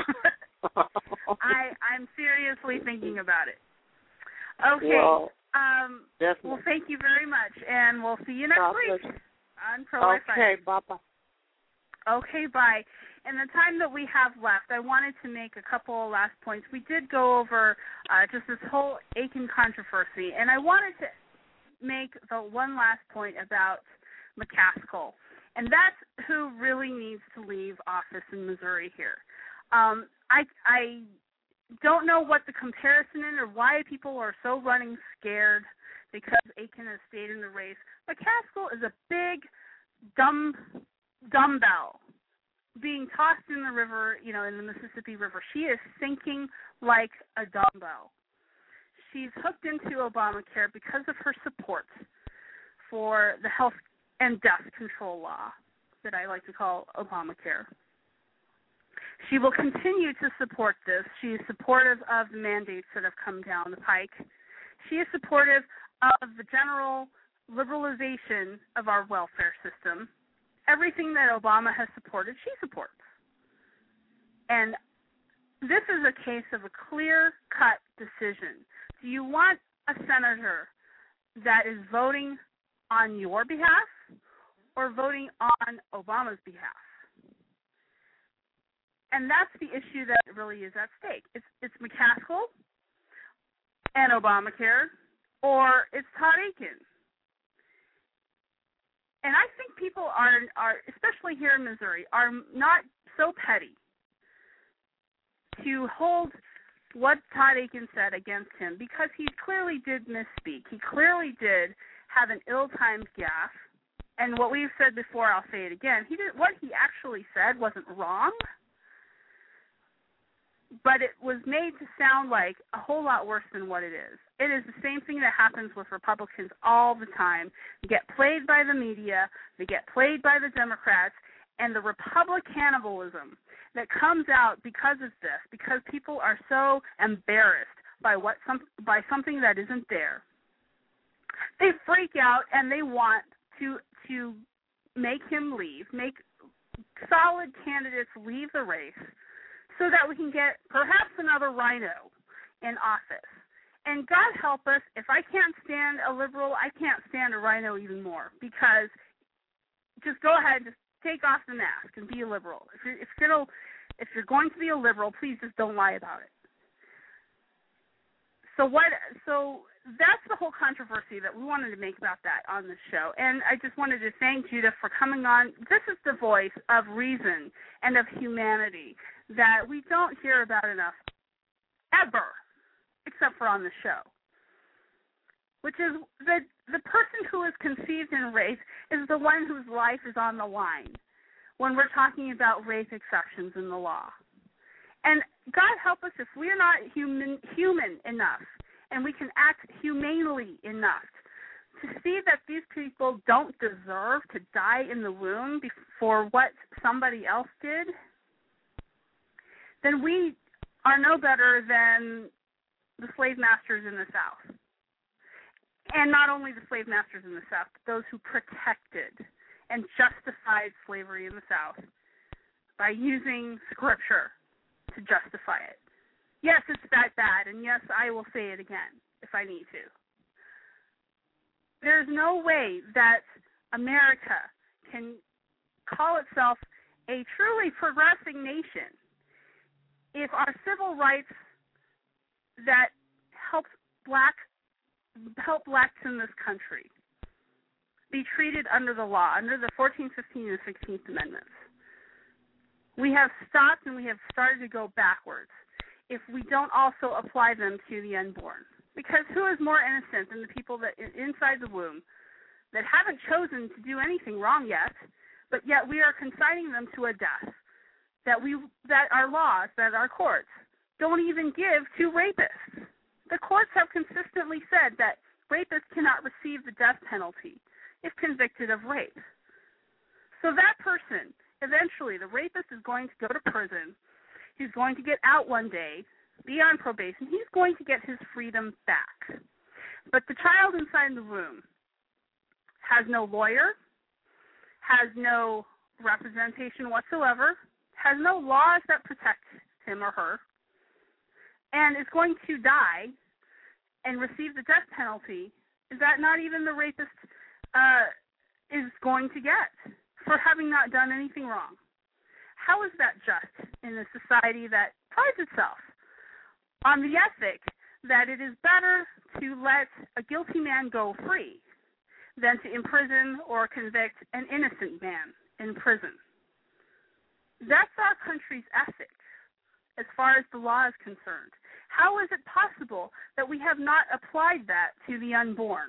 I I'm seriously thinking about it. Okay. Well, um. definitely. Well, thank you very much, and we'll see you next God week bless you. on Pro Life. Okay. Bye bye. Okay. Bye. In the time that we have left, I wanted to make a couple of last points. We did go over uh, just this whole Aiken controversy, and I wanted to make the one last point about McCaskill, and that's who really needs to leave office in Missouri here. Um, I, I don't know what the comparison is or why people are so running scared because Aiken has stayed in the race. McCaskill is a big dumb dumbbell being tossed in the river, you know, in the Mississippi River. She is sinking like a dumbbell. She's hooked into Obamacare because of her support for the health and death control law that I like to call Obamacare. She will continue to support this. She is supportive of the mandates that have come down the pike. She is supportive of the general liberalization of our welfare system. Everything that Obama has supported, she supports. And this is a case of a clear-cut decision. Do you want a senator that is voting on your behalf or voting on Obama's behalf? And that's the issue that really is at stake. It's, it's McCaskill and Obamacare, or it's Todd Akin. And I think people are, are, especially here in Missouri, are not so petty to hold what Todd Akin said against him because he clearly did misspeak. He clearly did have an ill-timed gaffe. And what we've said before, I'll say it again, he did, what he actually said wasn't wrong, but it was made to sound like a whole lot worse than what it is. It is the same thing that happens with Republicans all the time. They get played by the media, they get played by the Democrats, and the Republicanism that comes out because of this, because people are so embarrassed by what some by something that isn't there. They freak out and they want to to make him leave, make solid candidates leave the race so that we can get perhaps another rhino in office. And God help us, if I can't stand a liberal, I can't stand a rhino even more, because just go ahead, just take off the mask and be a liberal. If you're, if you're, if you're going to be a liberal, please just don't lie about it. So what? So that's the whole controversy that we wanted to make about that on this show. And I just wanted to thank Judah for coming on. This is the voice of reason and of humanity that we don't hear about enough, ever, except for on the show, which is the the person who is conceived in rape is the one whose life is on the line when we're talking about rape exceptions in the law. And God help us if we're not human human enough and we can act humanely enough to see that these people don't deserve to die in the womb for what somebody else did, then we are no better than the slave masters in the South. And not only the slave masters in the South, but those who protected and justified slavery in the South by using Scripture to justify it. Yes, it's that bad, and yes, I will say it again if I need to. There's no way that America can call itself a truly progressing nation if our civil rights that help black help blacks in this country be treated under the law, under the fourteenth, fifteenth, and sixteenth Amendments. We have stopped and we have started to go backwards if we don't also apply them to the unborn. Because who is more innocent than the people that inside the womb that haven't chosen to do anything wrong yet, but yet we are consigning them to a death that we that our laws, that our courts don't even give to rapists. The courts have consistently said that rapists cannot receive the death penalty if convicted of rape. So that person, eventually, the rapist is going to go to prison. He's going to get out one day, be on probation. He's going to get his freedom back. But the child inside the womb has no lawyer, has no representation whatsoever, has no laws that protect him or her, and is going to die and receive the death penalty that not even the rapist uh, is going to get for having not done anything wrong. How is that just in a society that prides itself on the ethic that it is better to let a guilty man go free than to imprison or convict an innocent man in prison? That's our country's ethic as far as the law is concerned. How is it possible that we have not applied that to the unborn?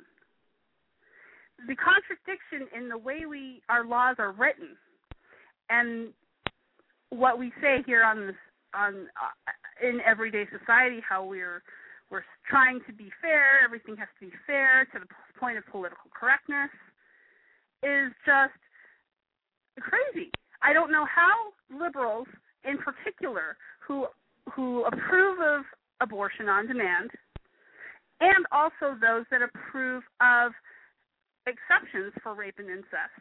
The contradiction in the way we our laws are written and what we say here on this on uh, in everyday society, how we're we're trying to be fair, everything has to be fair to the point of political correctness, is just crazy. I don't know how liberals, in particular, who who approve of abortion on demand, and also those that approve of exceptions for rape and incest,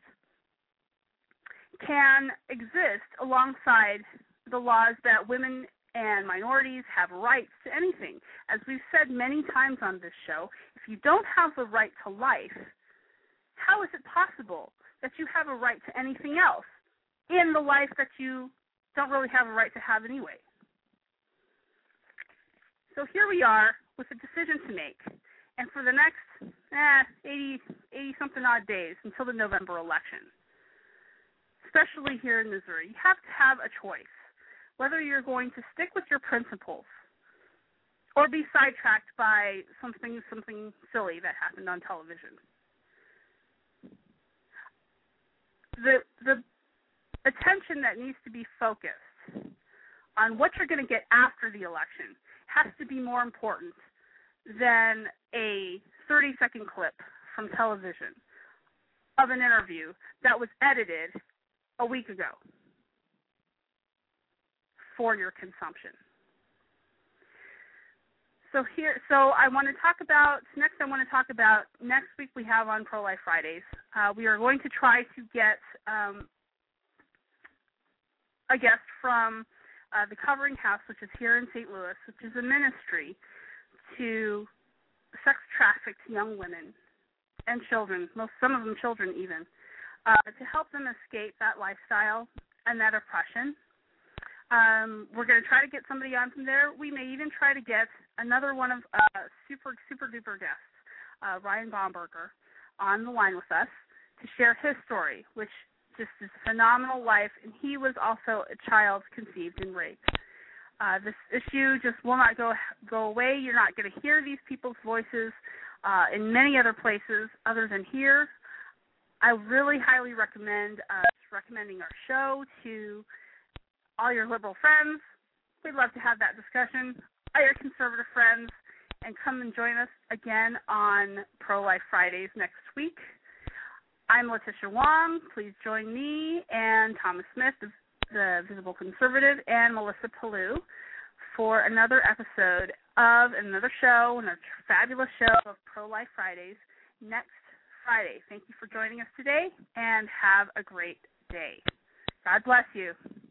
can exist alongside the laws that women and minorities have rights to anything. As we've said many times on this show, if you don't have the right to life, how is it possible that you have a right to anything else in the life that you don't really have a right to have anyway? So here we are with a decision to make. And for the next eh, eighty, eighty-something odd days until the November election, especially here in Missouri, you have to have a choice whether you're going to stick with your principles or be sidetracked by something something silly that happened on television. The the attention that needs to be focused on what you're going to get after the election has to be more important than a thirty-second clip from television of an interview that was edited a week ago for your consumption. So here, so I want to talk about, next I want to talk about, next week we have on Pro-Life Fridays, uh, we are going to try to get um, a guest from uh, the Covering House, which is here in Saint Louis, which is a ministry to sex-trafficked young women and children, most some of them children even, uh, to help them escape that lifestyle and that oppression. Um, we're going to try to get somebody on from there. We may even try to get another one of uh, super, super duper guests, uh, Ryan Baumberger, on the line with us to share his story, which just is a phenomenal life, and he was also a child conceived and raped. Uh, this issue just will not go go away. You're not going to hear these people's voices uh, in many other places other than here. I really highly recommend uh, recommending our show to all your liberal friends. We'd love to have that discussion. All your conservative friends, and come and join us again on Pro-Life Fridays next week. I'm Letitia Wong. Please join me and Thomas Smith, the Visible Conservative, and Melissa Palou for another episode of another show, another fabulous show of Pro-Life Fridays next Friday. Thank you for joining us today, and have a great day. God bless you.